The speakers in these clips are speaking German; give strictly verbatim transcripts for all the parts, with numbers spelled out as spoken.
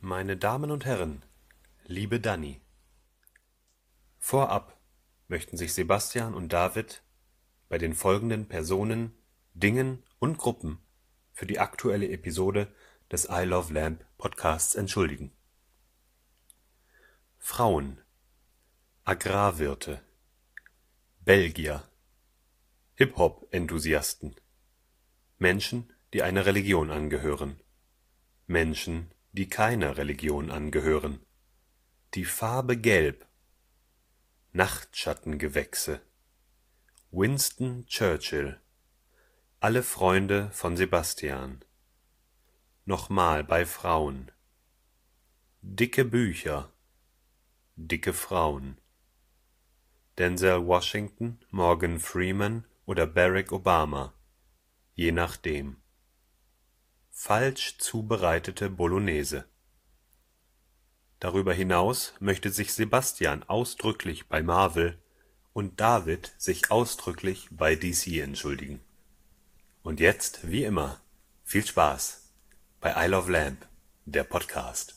Meine Damen und Herren, liebe Dani. Vorab möchten sich Sebastian und David bei den folgenden Personen, Dingen und Gruppen für die aktuelle Episode des I Love Lamp Podcasts entschuldigen. Frauen, Agrarwirte, Belgier, Hip-Hop-Enthusiasten, Menschen, die einer Religion angehören, Menschen, die keiner Religion angehören, die Farbe Gelb, Nachtschattengewächse, Winston Churchill, alle Freunde von Sebastian, nochmal bei Frauen, dicke Bücher, dicke Frauen, Denzel Washington, Morgan Freeman oder Barack Obama, je nachdem. Falsch zubereitete Bolognese. Darüber hinaus möchte sich Sebastian ausdrücklich bei Marvel und David sich ausdrücklich bei D C entschuldigen. Und jetzt, wie immer, viel Spaß bei I Love Lamp, der Podcast.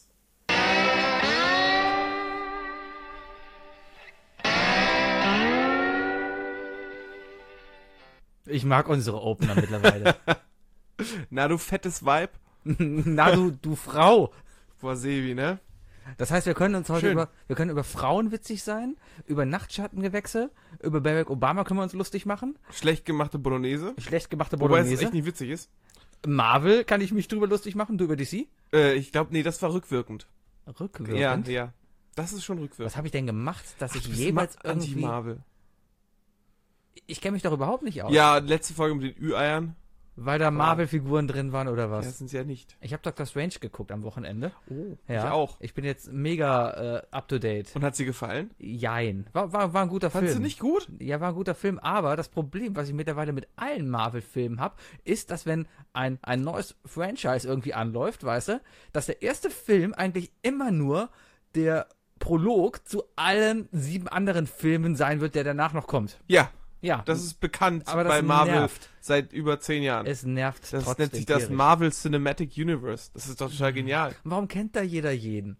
Ich mag unsere Opener mittlerweile. Na, du fettes Weib. Na, du, du Frau. Boah, Sebi, ne? Das heißt, wir können uns heute Schön. über, wir können über Frauen witzig sein, über Nachtschattengewächse, über Barack Obama können wir uns lustig machen. Schlecht gemachte Bolognese. Schlecht gemachte Wobei es Bolognese. echt nicht witzig ist. Marvel kann ich mich drüber lustig machen, du über D C? Äh, ich glaube, nee, das war rückwirkend. Rückwirkend? Ja, ja. Das ist schon rückwirkend. Was habe ich denn gemacht, dass ich du bist jeweils ma- irgendwie... Anti-Marvel. Ich kenne mich doch überhaupt nicht aus. Ja, letzte Folge mit den Ü-Eiern. Weil da Marvel-Figuren drin waren oder Ja, was? das sind sie ja nicht. Ich habe Doctor Strange geguckt am Wochenende. Oh, Ja, ich auch. Ich bin jetzt mega äh, up to date. Und hat sie gefallen? Jein. War, war, war ein guter Fandst Film. du nicht gut? Ja, war ein guter Film, aber das Problem, was ich mittlerweile mit allen Marvel-Filmen habe, ist, dass wenn ein, ein neues Franchise irgendwie anläuft, weißt du, dass der erste Film eigentlich immer nur der Prolog zu allen sieben anderen Filmen sein wird, der danach noch kommt. Ja, Ja, das ist bekannt Aber das bei Marvel nervt. seit über zehn Jahren. es nervt Das trotzdem nennt sich das tierisch. Marvel Cinematic Universe. Das ist doch total genial. Warum kennt da jeder jeden?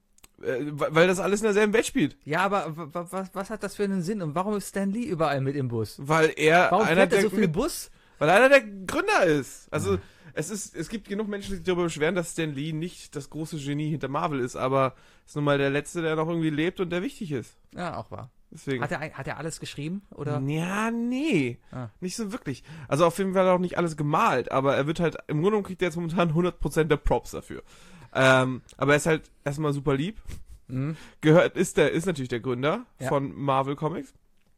Äh, weil das alles in derselben Welt spielt. Ja, aber w- w- was, was hat das für einen Sinn? Und warum ist Stan Lee überall mit im Bus? Weil er Warum einer fährt er der so viel mit- Bus? Weil einer der Gründer ist. Also, es ist, es gibt genug Menschen, die sich darüber beschweren, dass Stan Lee nicht das große Genie hinter Marvel ist, aber ist nun mal der Letzte, der noch irgendwie lebt und der wichtig ist. Ja, auch wahr. Deswegen. Hat er, ein- hat er alles geschrieben? Oder? Ja, nee. Ah. Nicht so wirklich. Also auf jeden Fall auch nicht alles gemalt, aber er wird halt, im Grunde genommen kriegt er jetzt momentan hundert Prozent der Props dafür. Ähm, aber er ist halt erstmal super lieb. Mhm. Gehört, ist der, ist natürlich der Gründer Ja. von Marvel Comics.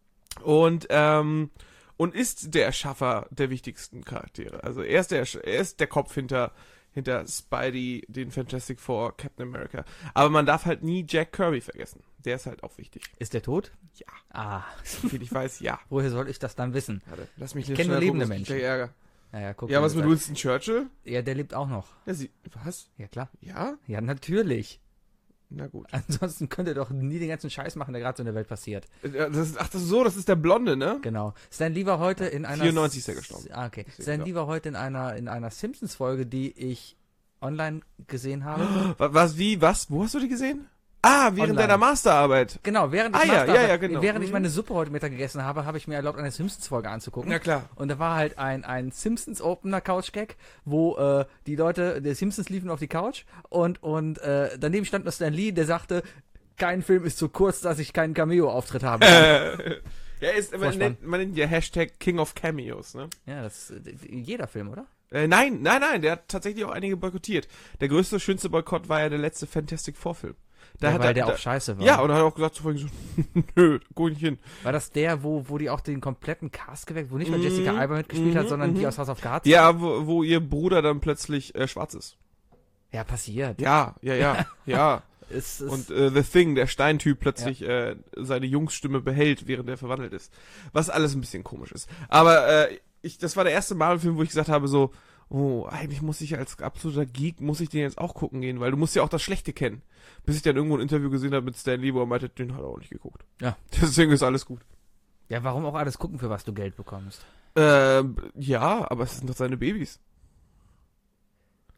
Und, ähm, und ist der Erschaffer der wichtigsten Charaktere. Also er ist der, er ist der Kopf hinter, hinter Spidey, den Fantastic Four, Captain America. Aber man darf halt nie Jack Kirby vergessen. Der ist halt auch wichtig. Ist der tot? Ja. Ah, Soviel ich weiß, ja. woher soll ich das dann wissen? Warte, lass mich Ich kenn nur schnell lebende gucken, sonst krieg ich Menschen. Ärger. Naja, guck Ja, mal, was mit das- Winston Churchill? Ja, der lebt auch noch. Ja, sie, was? Ja, klar. Ja? Ja, natürlich. Na gut. Ansonsten könnt ihr doch nie den ganzen Scheiß machen, der gerade so in der Welt passiert. Äh, Das ist, ach, das ist so, das ist der Blonde, ne? Genau. Stan Lee war heute in einer... vierundneunzig ist er gestorben. Ah, okay. Deswegen, Stan ja. Lee war heute in einer, in einer Simpsons-Folge, die ich online gesehen habe. Was, was, wie, was? Wo hast du die gesehen? Ah, während Online. deiner Masterarbeit. Genau, während ich, Ah, ja, Master- ja, ja, genau. während ich Mhm. meine Suppe heute Mittag gegessen habe, habe ich mir erlaubt, eine Simpsons-Folge anzugucken. Na klar. Und da war halt ein, ein Simpsons-Opener-Couch-Gag, wo äh, die Leute, der Simpsons liefen auf die Couch und, und äh, daneben stand noch Stan Lee, der sagte, kein Film ist so kurz, dass ich keinen Cameo-Auftritt habe. Äh, ja, ist, man Vorspann. nennt, man nennt ja Hashtag King of Cameos, ne? Ja, das ist äh, jeder Film, oder? Äh, nein, nein, nein, der hat tatsächlich auch einige boykottiert. Der größte, schönste Boykott war ja der letzte Fantastic Four Film. Da Ja, hat weil er, der da, auch scheiße war. Ja, und er hat auch gesagt zu so, nö, guck nicht hin. War das der, wo, wo die auch den kompletten Cast geweckt, wo nicht mal Mhm, Jessica Alba mitgespielt hat, mhm, sondern die mhm. aus House of Cards? Ja, wo, wo ihr Bruder dann plötzlich äh, schwarz ist. Ja, passiert. Ja, ja, ja, ja. Es, es, Und äh, The Thing, der Steintyp, plötzlich äh, seine Jungsstimme behält, während er verwandelt ist. Was alles ein bisschen komisch ist. Aber äh, ich, das war der erste Marvel-Film, wo ich gesagt habe so, oh, eigentlich muss ich als absoluter Geek, muss ich den jetzt auch gucken gehen, weil du musst ja auch das Schlechte kennen. Bis ich dann irgendwo ein Interview gesehen habe mit Stan Lee, wo er meinte, den hat er auch nicht geguckt. Ja. Deswegen ist alles gut. ja, warum auch alles gucken, für was du Geld bekommst? Ähm, ja, aber es sind doch seine Babys.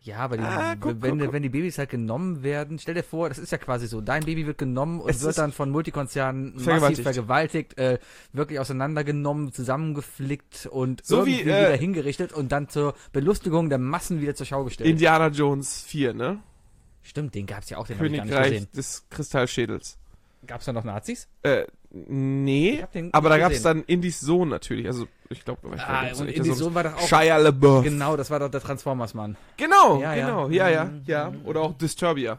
Ja, aber die, Ah, guck, wenn, guck, guck. wenn die Babys halt genommen werden, stell dir vor, das ist ja quasi so, dein Baby wird genommen und Es wird ist dann von Multikonzernen massiv vergewaltigt. vergewaltigt, äh, wirklich auseinandergenommen, zusammengeflickt und So irgendwie wie, äh, wieder hingerichtet und dann zur Belustigung der Massen wieder zur Schau gestellt. Indiana Jones vier, ne? Stimmt, den gab's ja auch, den hab ich gar nicht Königreich gesehen. des Kristallschädels. Gab's da noch Nazis? Äh, nee, Ich hab den aber da nicht gab's gesehen. dann Indys Sohn natürlich. Also, ich glaube, ich Ah, glaub, und echt Indys so ein Sohn war doch auch- Shia LaBeouf. Genau, das war doch der Transformers-Mann. Genau, Ja, ja. genau, ja, ja, Mhm. ja. Oder auch Disturbia.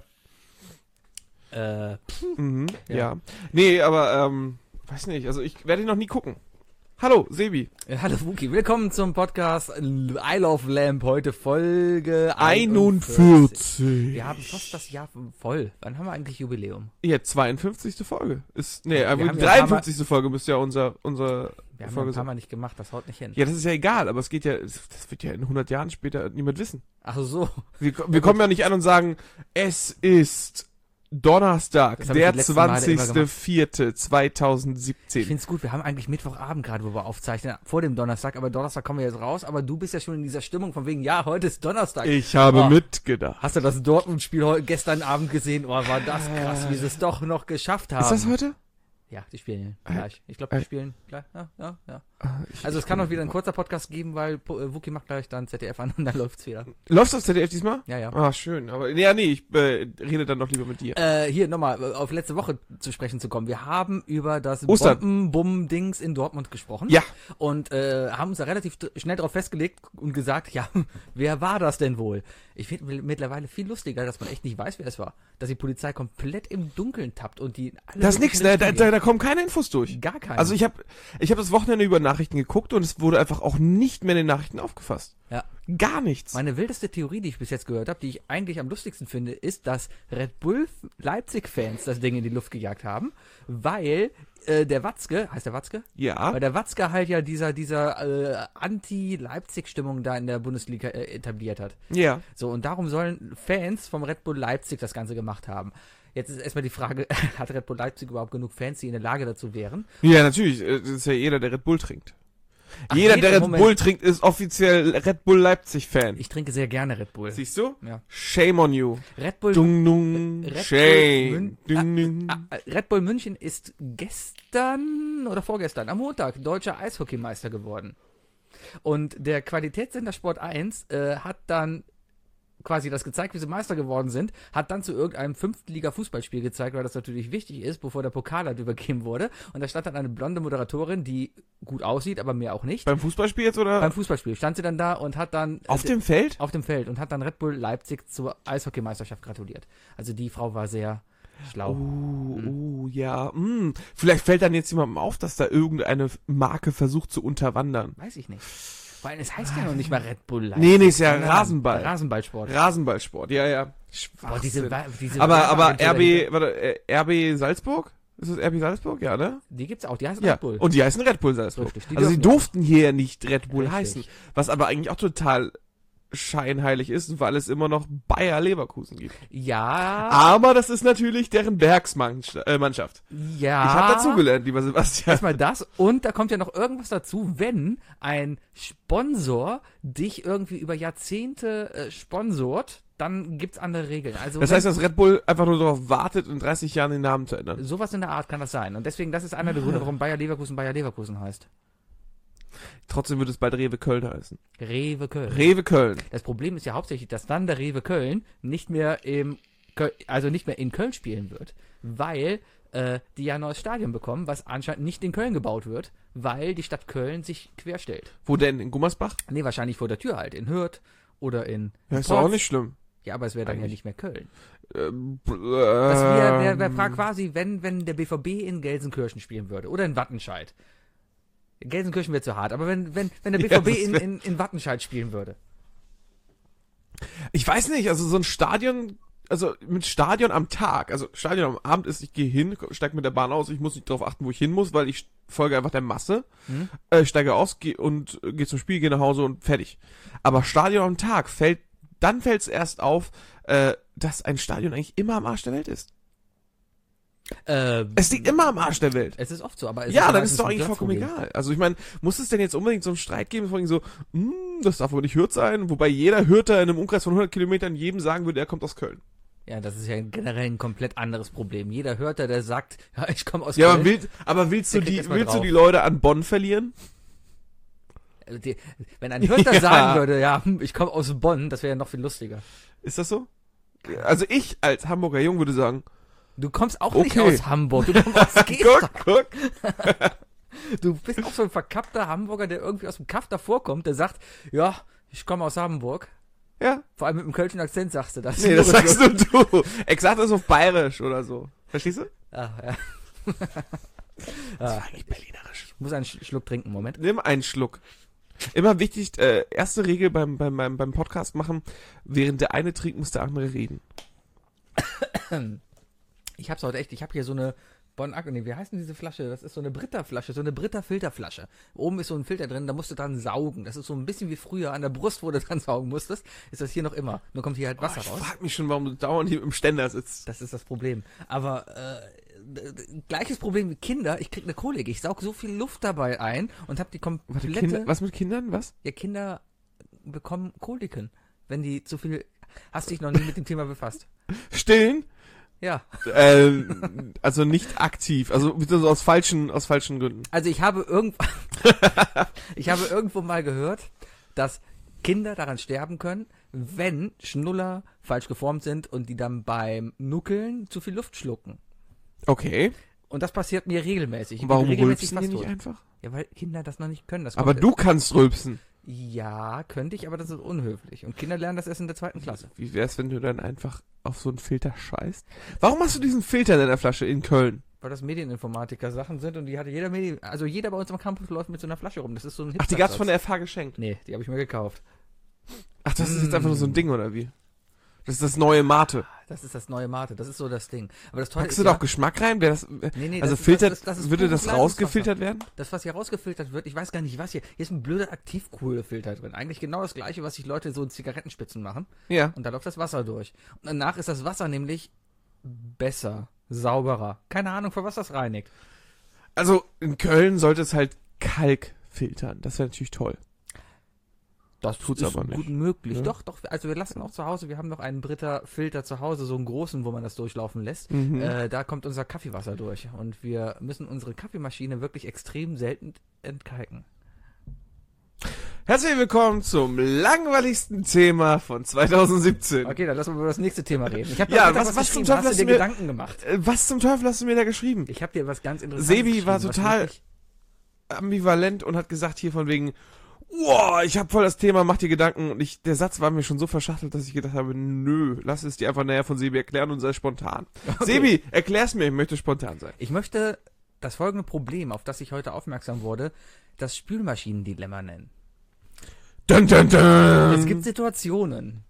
Äh, Mhm, Ja. ja. Nee, aber, ähm, weiß nicht, also ich werde ihn noch nie gucken. Hallo, Sebi. Ja, hallo Wookie, willkommen zum Podcast I Love Lamp, heute Folge einundvierzig. einundvierzig. Wir haben fast das Jahr voll. Wann haben wir eigentlich Jubiläum? Ja, zweiundfünfzigste Folge. Ist, nee, Wir aber haben die ja ein paar dreiundfünfzigste Folge müsste ja unser, unser Wir haben ja Folge ein paar sein. Mal nicht gemacht, das haut nicht hin. Ja, das ist ja egal, aber es geht ja, das wird ja in hundert Jahren später niemand wissen. Ach so. Wir, wir kommen ja nicht an und sagen, es ist Donnerstag, Das hab ich der die letzten Male immer zwanzigster gemacht. vierte Ich zweitausendsiebzehn. find's gut, wir haben eigentlich Mittwochabend gerade, wo wir aufzeichnen, vor dem Donnerstag, aber Donnerstag kommen wir jetzt raus, aber du bist ja schon in dieser Stimmung von wegen, ja, heute ist Donnerstag. Ich habe Oh. mitgedacht. Hast du das Dortmund-Spiel heu- gestern Abend gesehen? Oh, war das krass, wie sie es doch noch geschafft haben. Ist das heute? Ja, die spielen gleich. Ich glaube, äh, die spielen gleich. Ja, ja, ja. Ich, Also es kann noch wieder ein kurzer Podcast geben, weil Po- äh, Wookie macht gleich dann Z D F an und dann läuft's wieder. Läuft's auf Z D F diesmal? Ja, ja. Ah, schön. Aber, ja, nee, ich äh, rede dann doch lieber mit dir. Äh, hier nochmal äh, auf letzte Woche zu sprechen zu kommen. Wir haben über das Ostern. Bomben-Bumm-Dings in Dortmund gesprochen. Ja. Und äh, haben uns da relativ dr- schnell drauf festgelegt und gesagt, ja, wer war das denn wohl? Ich finde mittlerweile viel lustiger, dass man echt nicht weiß, wer es war. Dass die Polizei komplett im Dunkeln tappt und die alle Das ist nix, möglichen ne? Da, Richtungen da, da kommen keine Infos durch. gehen. Gar keine. Also ich habe ich hab das Wochenende über Nachrichten geguckt und es wurde einfach auch nicht mehr in den Nachrichten aufgefasst. ja. Gar nichts. Meine wildeste Theorie, die ich bis jetzt gehört habe, die ich eigentlich am lustigsten finde, ist, dass Red Bull Leipzig-Fans das Ding in die Luft gejagt haben, weil äh, der Watzke, heißt der Watzke? Ja. Weil der Watzke halt ja dieser, dieser äh, Anti-Leipzig-Stimmung da in der Bundesliga äh, etabliert hat. Ja. So, und darum sollen Fans vom Red Bull Leipzig das Ganze gemacht haben. Jetzt ist erstmal die Frage, hat Red Bull Leipzig überhaupt genug Fans, die in der Lage dazu wären? Ja, natürlich. äh, Das ist ja jeder, der Red Bull trinkt. Ach, jeder, jeder, der Red Moment. Bull trinkt, ist offiziell Red Bull Leipzig-Fan. Ich trinke sehr gerne Red Bull. Siehst du? Ja. Shame on you. Red Bull Dung, dung, Red Bull shame. Mün- Dung, dung. Ah, Red Bull München ist gestern oder vorgestern, am Montag, deutscher Eishockeymeister geworden. Und der Qualitätssender Sport eins äh, hat dann quasi das gezeigt, wie sie Meister geworden sind, hat dann zu irgendeinem Fünftliga-Fußballspiel gezeigt, weil das natürlich wichtig ist, bevor der Pokal halt übergeben wurde. Und da stand dann eine blonde Moderatorin, die gut aussieht, aber mehr auch nicht. Beim Fußballspiel jetzt oder? Beim Fußballspiel stand sie dann da und hat dann Auf äh, dem Feld? auf dem Feld und hat dann Red Bull Leipzig zur Eishockeymeisterschaft gratuliert. Also die Frau war sehr schlau. Oh, Hm. oh, ja. Hm. Vielleicht fällt dann jetzt jemandem auf, dass da irgendeine Marke versucht zu unterwandern. Weiß ich nicht. Vor allem, es heißt ja noch nicht mal Red Bull Leipzig. Nee, nee, ist ja sondern Rasenball. Rasenballsport. Rasenballsport, ja, ja. Boah, Schwachsinn. diese, Wa- diese aber aber Werbeagentur R B, dahinter, warte, äh, R B Salzburg? Ist das R B Salzburg? Ja, ne? die gibt's auch, die heißen Ja. Red Bull. Und die heißen Red Bull Salzburg. Richtig, die Also sie dürfen auch. durften hier nicht Red Bull Richtig. heißen. Was aber eigentlich auch total scheinheilig ist, weil es immer noch Bayer Leverkusen gibt. Ja, Aber das ist natürlich deren Werksmannschaft. ja. Ich habe dazugelernt, lieber Sebastian. Erstmal das und da kommt ja noch irgendwas dazu, wenn ein Sponsor dich irgendwie über Jahrzehnte äh, sponsort, dann gibt's andere Regeln. Also Das wenn- heißt, dass Red Bull einfach nur darauf wartet, in dreißig Jahren den Namen zu ändern. sowas in der Art kann das sein. Und deswegen, das ist einer der Gründe, warum Bayer Leverkusen Bayer Leverkusen heißt. Trotzdem wird es bald Rewe Köln heißen. Rewe Köln. Rewe Köln. Das Problem ist ja hauptsächlich, dass dann der Rewe Köln nicht mehr im Köl also nicht mehr in Köln spielen wird, weil äh, die ja ein neues Stadion bekommen, was anscheinend nicht in Köln gebaut wird, weil die Stadt Köln sich querstellt. Wo denn? In Gummersbach? Nee, wahrscheinlich vor der Tür halt, in Hürth oder in Ja, ist Porz. doch auch nicht schlimm. Ja, aber es wäre dann ja Eigentlich. nicht mehr Köln. Ähm, Das wäre wär, wär ähm, fra- quasi, wenn, wenn der B V B in Gelsenkirchen spielen würde oder in Wattenscheid. Gelsenkirchen wäre zu hart, aber wenn, wenn, wenn der Ja, B V B das in, wär- in, in Wattenscheid spielen würde. Ich weiß nicht, also so ein Stadion, also mit Stadion am Tag, also Stadion am Abend ist, ich gehe hin, steige mit der Bahn aus, ich muss nicht darauf achten, wo ich hin muss, weil ich folge einfach der Masse, Hm? äh, steige aus geh und äh, gehe zum Spiel, gehe nach Hause und fertig. Aber Stadion am Tag fällt, dann fällt es erst auf, äh, dass ein Stadion eigentlich immer am Arsch der Welt ist. Ähm, Es liegt immer am Arsch der Welt. Es ist oft so, aber es Ja, ist dann ist es doch ein eigentlich vollkommen Platzproblem. egal. Also ich meine, muss es denn jetzt unbedingt so einen Streit geben, von wegen so, hm, das darf aber nicht Hürth sein, wobei jeder Hürther in einem Umkreis von hundert Kilometern jedem sagen würde, er kommt aus Köln. Ja, das ist ja generell ein komplett anderes Problem. Jeder hört da, der sagt, ja, ich komme aus Ja, Köln. aber, will, aber willst du Der kriegt die, erst mal willst du drauf. die Leute an Bonn verlieren? Also die, wenn ein Hörter Ja. sagen würde, ja, hm, ich komme aus Bonn, das wäre ja noch viel lustiger. Ist das so? Also ich als Hamburger Jung würde sagen, Du kommst auch Okay. nicht aus Hamburg, du kommst aus guck, Gesta. guck. Du bist auch so ein verkappter Hamburger, der irgendwie aus dem Kaff davor kommt, der sagt, ja, ich komme aus Hamburg. Ja. Vor allem mit dem kölschen Akzent sagst du das. Nee, das sagst nur du. Exakt ist auf Bayerisch oder so. Verstehst du? Ah, ja. Das Ah, war eigentlich berlinerisch. ich muss einen Sch- Schluck trinken, Moment. Nimm einen Schluck. Immer wichtig, äh, erste Regel beim, beim, beim, beim Podcast machen, während der eine trinkt, muss der andere reden. Ich hab's heute echt, ich habe hier so eine Bon Aqua, nee, wie heißt denn diese Flasche? Das ist so eine Britta-Flasche, so eine Britta-Filterflasche. Oben ist so ein Filter drin, da musst du dran saugen. Das ist so ein bisschen wie früher an der Brust, wo du dran saugen musstest. Ist das hier noch immer. Nur kommt hier halt Wasser oh, ich raus. frag mich schon, warum du dauernd hier im Ständer sitzt. Das ist das Problem. Aber äh, d- d- gleiches Problem wie Kinder, ich krieg eine Kolik. Ich saug so viel Luft dabei ein und hab die Warte, komplette... Kinder, was mit Kindern? Was? Ja, Kinder bekommen Koliken, wenn die zu viel... Hast dich noch nie mit dem Thema befasst? Stillen? Ja. äh, also nicht aktiv, also so aus falschen, aus falschen Gründen. Also ich habe irgendwo... ich habe irgendwo mal gehört, dass Kinder daran sterben können, wenn Schnuller falsch geformt sind und die dann beim Nuckeln zu viel Luft schlucken. Okay. Und das passiert mir regelmäßig. Ich Und bin warum regelmäßig rülpsen die fast nicht tot. einfach? Ja, weil Kinder das noch nicht können. Das Aber kommt- du kannst rülpsen. Ja, könnte ich, aber das ist unhöflich. Und Kinder lernen das erst in der zweiten Klasse. Wie wär's, wenn du dann einfach auf so einen Filter scheißt? Warum hast du diesen Filter in deiner Flasche in Köln? Weil das Medieninformatiker-Sachen sind und die hatte jeder Medien... Also jeder bei uns am Campus läuft mit so einer Flasche rum. Das ist so ein Ach, die gab's Hipstersatz. von der F H geschenkt. Nee, die habe ich mir gekauft. Ach, das ist jetzt einfach nur so ein Mm. Ding, oder wie? Das ist das neue Mate. Das ist das neue Mate. Das ist so das Ding. Aber das Tolle Packst ist du da ja, auch Geschmack rein? Wär das, nee, nee, also das, filtert, das, das, das ist würde pures das Leitungswasser. rausgefiltert werden? Das, was hier rausgefiltert wird, ich weiß gar nicht, was hier. Hier ist ein blöder Aktivkohlefilter drin. Eigentlich genau das gleiche, was sich Leute so in Zigarettenspitzen machen. Ja. Und da läuft das Wasser durch. Und danach ist das Wasser nämlich besser, sauberer. Keine Ahnung, für was das reinigt. Also in Köln sollte es halt Kalk filtern. Das wäre natürlich toll. Das tut's ist aber nicht. gut möglich. Ja. Doch, doch. Also wir lassen auch zu Hause, wir haben noch einen Britta-Filter zu Hause, so einen großen, wo man das durchlaufen lässt. Mhm. Äh, da kommt unser Kaffeewasser durch. Und wir müssen unsere Kaffeemaschine wirklich extrem selten entkalken. Herzlich willkommen zum langweiligsten Thema von zweitausendsiebzehn. Okay, dann lassen wir über das nächste Thema reden. Ich habe Ja, da was- was, was zum geschrieben. Teufel Hast du hast dir du mir- Gedanken gemacht? Äh, Was zum Teufel hast du mir da geschrieben? Ich habe dir was ganz Interessantes Sebi war geschrieben, was total wirklich- ambivalent und hat gesagt hier von wegen, wow, ich habe voll das Thema, mach dir Gedanken. Und ich, der Satz war mir schon so verschachtelt, dass ich gedacht habe, nö, lass es dir einfach näher von Sebi erklären und sei spontan. Okay. Sebi, erklär's mir, ich möchte spontan sein. Ich möchte das folgende Problem, auf das ich heute aufmerksam wurde, das Spülmaschinendilemma nennen. Dun, dun, dun. Es gibt Situationen,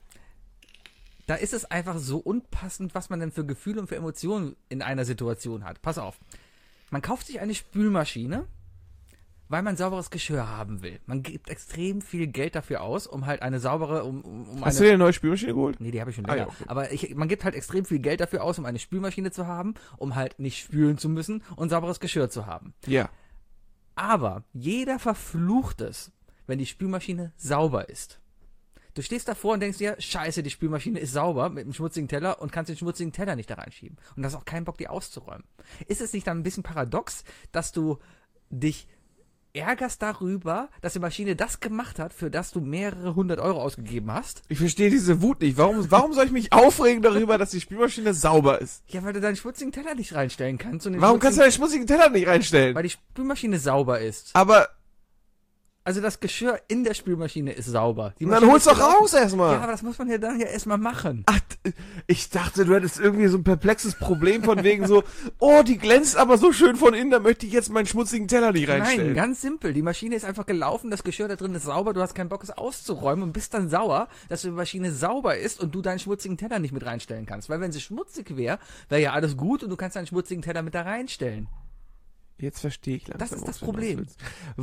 da ist es einfach so unpassend, was man denn für Gefühle und für Emotionen in einer Situation hat. Pass auf. Man kauft sich eine Spülmaschine, weil man sauberes Geschirr haben will. Man gibt extrem viel Geld dafür aus, um halt eine saubere, um, um um Hast eine... du dir eine neue Spülmaschine geholt? Nee, die habe ich schon Ah, länger. ja, okay. Aber ich, man gibt halt extrem viel Geld dafür aus, um eine Spülmaschine zu haben, um halt nicht spülen zu müssen und sauberes Geschirr zu haben. Ja. Aber jeder verflucht es, wenn die Spülmaschine sauber ist. Du stehst davor und denkst dir, scheiße, die Spülmaschine ist sauber mit einem schmutzigen Teller und kannst den schmutzigen Teller nicht da reinschieben. Und hast auch keinen Bock, die auszuräumen. Ist es nicht dann ein bisschen paradox, dass du dich ärgerst darüber, dass die Maschine das gemacht hat, für das du mehrere hundert Euro ausgegeben hast? Ich verstehe diese Wut nicht. Warum, warum soll ich mich aufregen darüber, dass die Spülmaschine sauber ist? Ja, weil du deinen schmutzigen Teller nicht reinstellen kannst. Und den Warum kannst du schmutzigen- deinen schmutzigen Teller nicht reinstellen? Weil die Spülmaschine sauber ist. Aber, Also das Geschirr in der Spülmaschine ist sauber. Die dann Maschine hol's ist doch gelaufen. raus erstmal. Ja, aber das muss man ja dann ja erstmal machen. Ach, d- ich dachte, du hättest irgendwie so ein perplexes Problem von wegen so, oh, die glänzt aber so schön von innen, da möchte ich jetzt meinen schmutzigen Teller nicht reinstellen. Nein, ganz simpel. Die Maschine ist einfach gelaufen, das Geschirr da drin ist sauber, du hast keinen Bock, es auszuräumen und bist dann sauer, dass die Maschine sauber ist und du deinen schmutzigen Teller nicht mit reinstellen kannst. Weil wenn sie schmutzig wäre, wäre ja alles gut und du kannst deinen schmutzigen Teller mit da reinstellen. Jetzt verstehe ich langsam. Das ist das was du Problem. willst.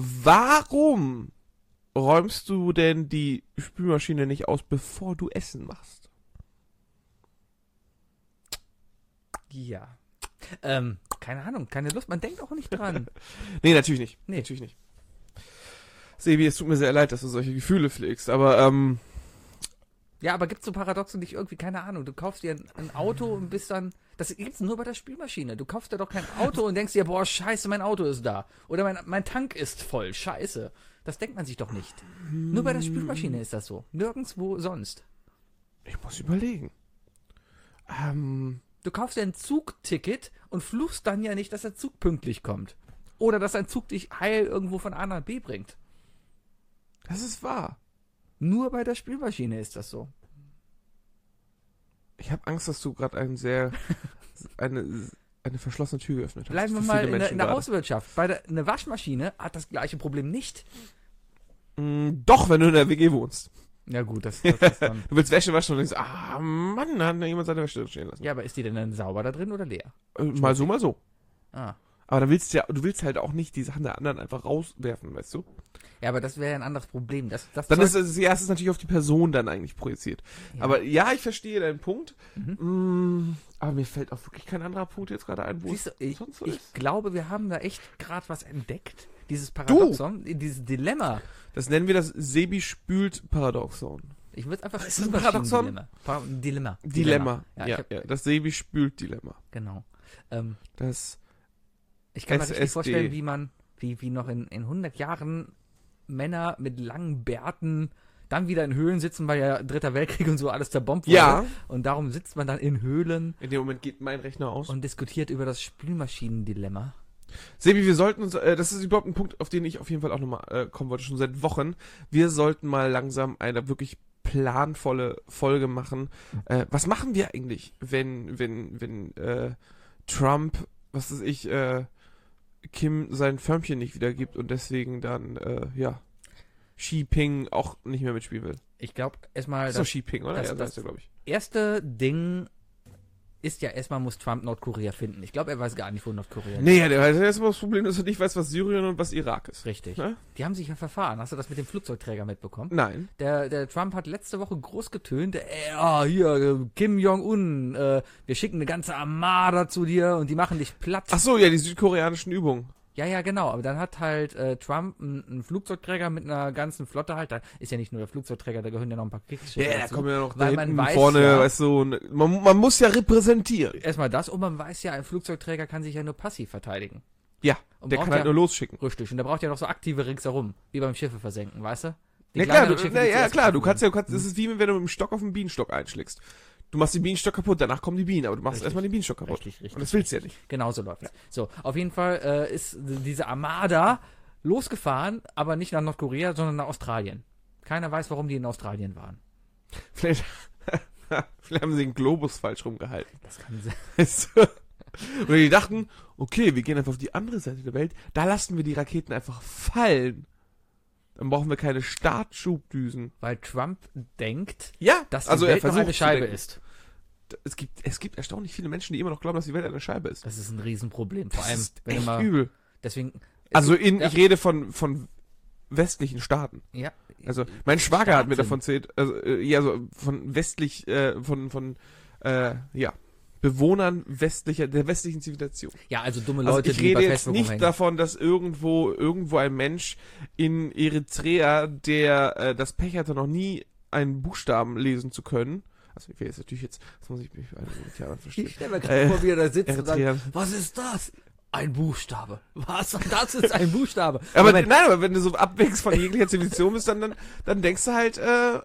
Warum räumst du denn die Spülmaschine nicht aus, bevor du Essen machst? Ja. Ähm, keine Ahnung, keine Lust, man denkt auch nicht dran. Nee, natürlich nicht. Nee. Natürlich nicht. Sebi, es tut mir sehr leid, dass du solche Gefühle pflegst, aber ähm, Ja, aber gibt's so Paradoxe nicht irgendwie, keine Ahnung, du kaufst dir ein, ein Auto und bist dann, das gibt's nur bei der Spielmaschine. Du kaufst dir doch kein Auto und denkst dir, boah, scheiße, mein Auto ist da. Oder mein, mein Tank ist voll, scheiße. Das denkt man sich doch nicht. Nur bei der Spielmaschine ist das so. Nirgendwo sonst. ich muss überlegen. Ähm, Du kaufst dir ein Zugticket und fluchst dann ja nicht, dass der Zug pünktlich kommt. Oder dass ein Zug dich heil irgendwo von A nach B bringt. das ist wahr. Nur bei der Spielmaschine ist das so. Ich habe Angst, dass du gerade ein sehr eine eine verschlossene Tür geöffnet hast. Bleiben wir für mal viele in der, Menschen in der gerade. Hauswirtschaft. Bei der, eine Waschmaschine hat das gleiche Problem nicht. Mm, Doch, wenn du in der W G wohnst. Ja gut, das, das ist dann... Du willst Wäsche waschen und denkst, ah Mann, da hat da jemand seine Wäsche stehen lassen. Ja, aber ist die denn dann sauber da drin oder leer? Äh, mal so, mal so. Ah. Aber da willst du ja, du willst halt auch nicht die Sachen der anderen einfach rauswerfen, weißt du? Ja, aber das wäre ja ein anderes Problem. Das, das Dann Zeug- ist es, ja, es ist natürlich auf die Person dann eigentlich projiziert. Ja. Aber ja, ich verstehe deinen Punkt. Mhm. Mm, aber mir fällt auch wirklich kein anderer Punkt jetzt gerade ein, wo Siehst du, es ich, sonst so ich ist. glaube, wir haben da echt gerade was entdeckt. Dieses Paradoxon, dieses Dilemma. Das nennen wir das Sebi-spült-Paradoxon. Ich würde einfach Ist das ein Paradoxon? Dilemma. Pa Dilemma. Dilemma. Ja, Ja, ich hab, ja, das Sebi-spült-Dilemma. genau. Ähm, Das ich kann mir S S D. richtig vorstellen, wie man, wie, wie noch in, in hundert Jahren Männer mit langen Bärten dann wieder in Höhlen sitzen, weil ja Dritter Weltkrieg und so alles zerbombt wurde. Ja. Und darum sitzt man dann in Höhlen in dem Moment geht mein Rechner aus. und diskutiert über das Spülmaschinendilemma. Sebi, wir sollten uns, äh, das ist überhaupt ein Punkt, auf den ich auf jeden Fall auch nochmal äh, kommen wollte, schon seit Wochen. Wir sollten mal langsam eine wirklich planvolle Folge machen. Äh, was machen wir eigentlich, wenn, wenn, wenn äh, Trump, was weiß ich, äh, Kim sein Förmchen nicht wiedergibt und deswegen dann, äh, ja, Xi Jinping auch nicht mehr mitspielen will. Ich glaube, erstmal Das ist doch das Xi Jinping, oder? das- ja, das- das ist glaube ich. erste Ding ist ja erstmal, muss Trump Nordkorea finden. Ich glaube, er weiß gar nicht, wo Nordkorea ist. Nee, ja, der hat erstmal das Problem, dass er nicht weiß, was Syrien und was Irak ist. Richtig. Ne? Die haben sich ja verfahren. Hast du das mit dem Flugzeugträger mitbekommen? Nein. Der, der Trump hat letzte Woche groß getönt, äh, ah, hier, äh, Kim Jong-un, äh, wir schicken eine ganze Armada zu dir und die machen dich platt. Ach so, ja, die südkoreanischen Übungen. Ja, ja, genau. Aber dann hat halt äh, Trump einen, einen Flugzeugträger mit einer ganzen Flotte halt. Da ist ja nicht nur der Flugzeugträger, da gehören ja noch ein paar Kriegsschiffe Ja, da dazu. kommen ja noch da Weil man hinten weiß vorne, ja- weißt du, und man, man muss ja repräsentieren. Erstmal das und man weiß ja, ein Flugzeugträger kann sich ja nur passiv verteidigen. Ja, Und der braucht kann halt ja- nur losschicken. Richtig. Und der braucht ja noch so aktive ringsherum, wie beim Schiffe versenken, weißt du? Die Ja klar, kleineren du, Schiffe, na, die ja zuerst klar, du getroffen kannst ja, du werden. kannst, es ist wie wenn du mit dem Stock auf den Bienenstock einschlägst. Du machst den Bienenstock kaputt, danach kommen die Bienen, aber du machst Richtig. erstmal den Bienenstock kaputt. Richtig, richtig. Und das willst du ja nicht. Genau so läuft's. So, auf jeden Fall äh, ist diese Armada losgefahren, aber nicht nach Nordkorea, sondern nach Australien. Keiner weiß, warum die in Australien waren. Vielleicht, vielleicht haben sie den Globus falsch rumgehalten. Das kann sein. Weißt du? Oder die dachten, okay, wir gehen einfach auf die andere Seite der Welt, da lassen wir die Raketen einfach fallen. Dann brauchen wir keine Startschubdüsen. Weil Trump denkt, Ja, dass die also er Welt noch versucht eine zu Scheibe denken. ist. Es gibt, es gibt erstaunlich viele Menschen, die immer noch glauben, dass die Welt eine Scheibe ist. Das ist ein Riesenproblem. Vor Das allem, ist wenn du echt mal. übel. Deswegen. Also in, ja, ich rede von, von westlichen Staaten. ja, Also mein Schwager hat mir Staaten. davon erzählt, also, äh, ja, so von westlich, äh, von, von, äh, ja, Bewohnern westlicher, der westlichen Zivilisation. ja, also dumme Also Leute, ich die rede bei jetzt Facebook nicht rumhängen. davon, dass irgendwo, irgendwo ein Mensch in Eritrea, der äh, das Pech hatte, noch nie einen Buchstaben lesen zu können. Also ich will jetzt natürlich jetzt, das muss ich mich bei den Eritreern verstehen. Ich stell mir gerade Äh, vor, wie er da sitzt und Eritreer. sagt, was ist das? Ein Buchstabe. Was? Das ist ein Buchstabe. Aber Moment, nein, aber wenn du so abwächst von jeglicher Zivilisation bist, dann, dann, dann denkst du halt, äh,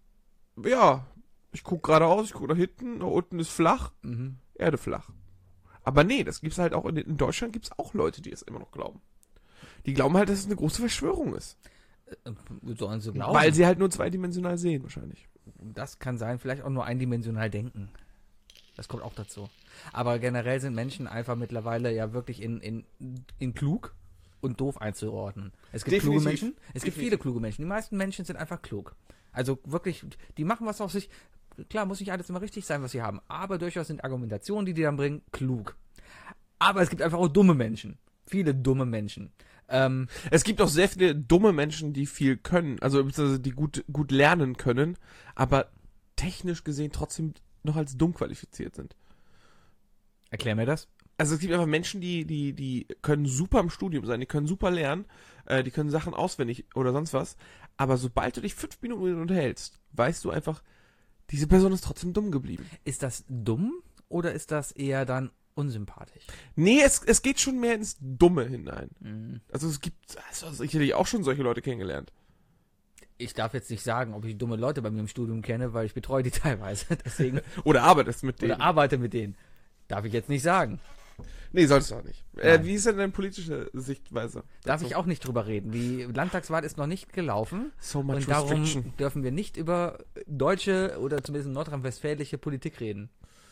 ja, ich guck geradeaus, ich guck nach hinten, da unten ist flach, mhm. Erde flach. Aber nee, das gibt's halt auch, in, in Deutschland gibt's auch Leute, die es immer noch glauben. Die glauben halt, dass es eine große Verschwörung ist. Äh, Sollen sie glauben? Weil sie halt nur zweidimensional sehen, wahrscheinlich. Das kann sein, vielleicht auch nur eindimensional denken. Das kommt auch dazu. Aber generell sind Menschen einfach mittlerweile ja wirklich in, in, in klug und doof einzuordnen. Es gibt Definitiv. kluge Menschen, es gibt Definitiv. viele kluge Menschen. Die meisten Menschen sind einfach klug. Also wirklich, die machen was auf sich. Klar, muss nicht alles immer richtig sein, was sie haben. Aber durchaus sind Argumentationen, die die dann bringen, klug. Aber es gibt einfach auch dumme Menschen. Viele dumme Menschen. Ähm, Es gibt auch sehr viele dumme Menschen, die viel können, also beziehungsweise die gut, gut lernen können, aber technisch gesehen trotzdem noch als dumm qualifiziert sind. erklär mir das. Also es gibt einfach Menschen, die, die, die können super im Studium sein, die können super lernen, äh, die können Sachen auswendig oder sonst was, aber sobald du dich fünf Minuten mit ihnen unterhältst, weißt du einfach, diese Person ist trotzdem dumm geblieben. Ist das dumm oder ist das eher dann unsympathisch? Nee, es, es geht schon mehr ins Dumme hinein. Mhm. Also es gibt, also sicherlich auch schon solche Leute kennengelernt. Ich darf jetzt nicht sagen, ob ich dumme Leute bei mir im Studium kenne, weil ich betreue die teilweise. Deswegen, Oder arbeitest mit denen. oder arbeite mit denen. Darf ich jetzt nicht sagen. Nee, solltest du auch nicht. Äh, Nein. wie ist denn deine politische Sichtweise? Darf dazu? ich auch nicht drüber reden. Die Landtagswahl ist noch nicht gelaufen. So much Und darum restriction. dürfen wir nicht über deutsche oder zumindest nordrhein-westfälische Politik reden.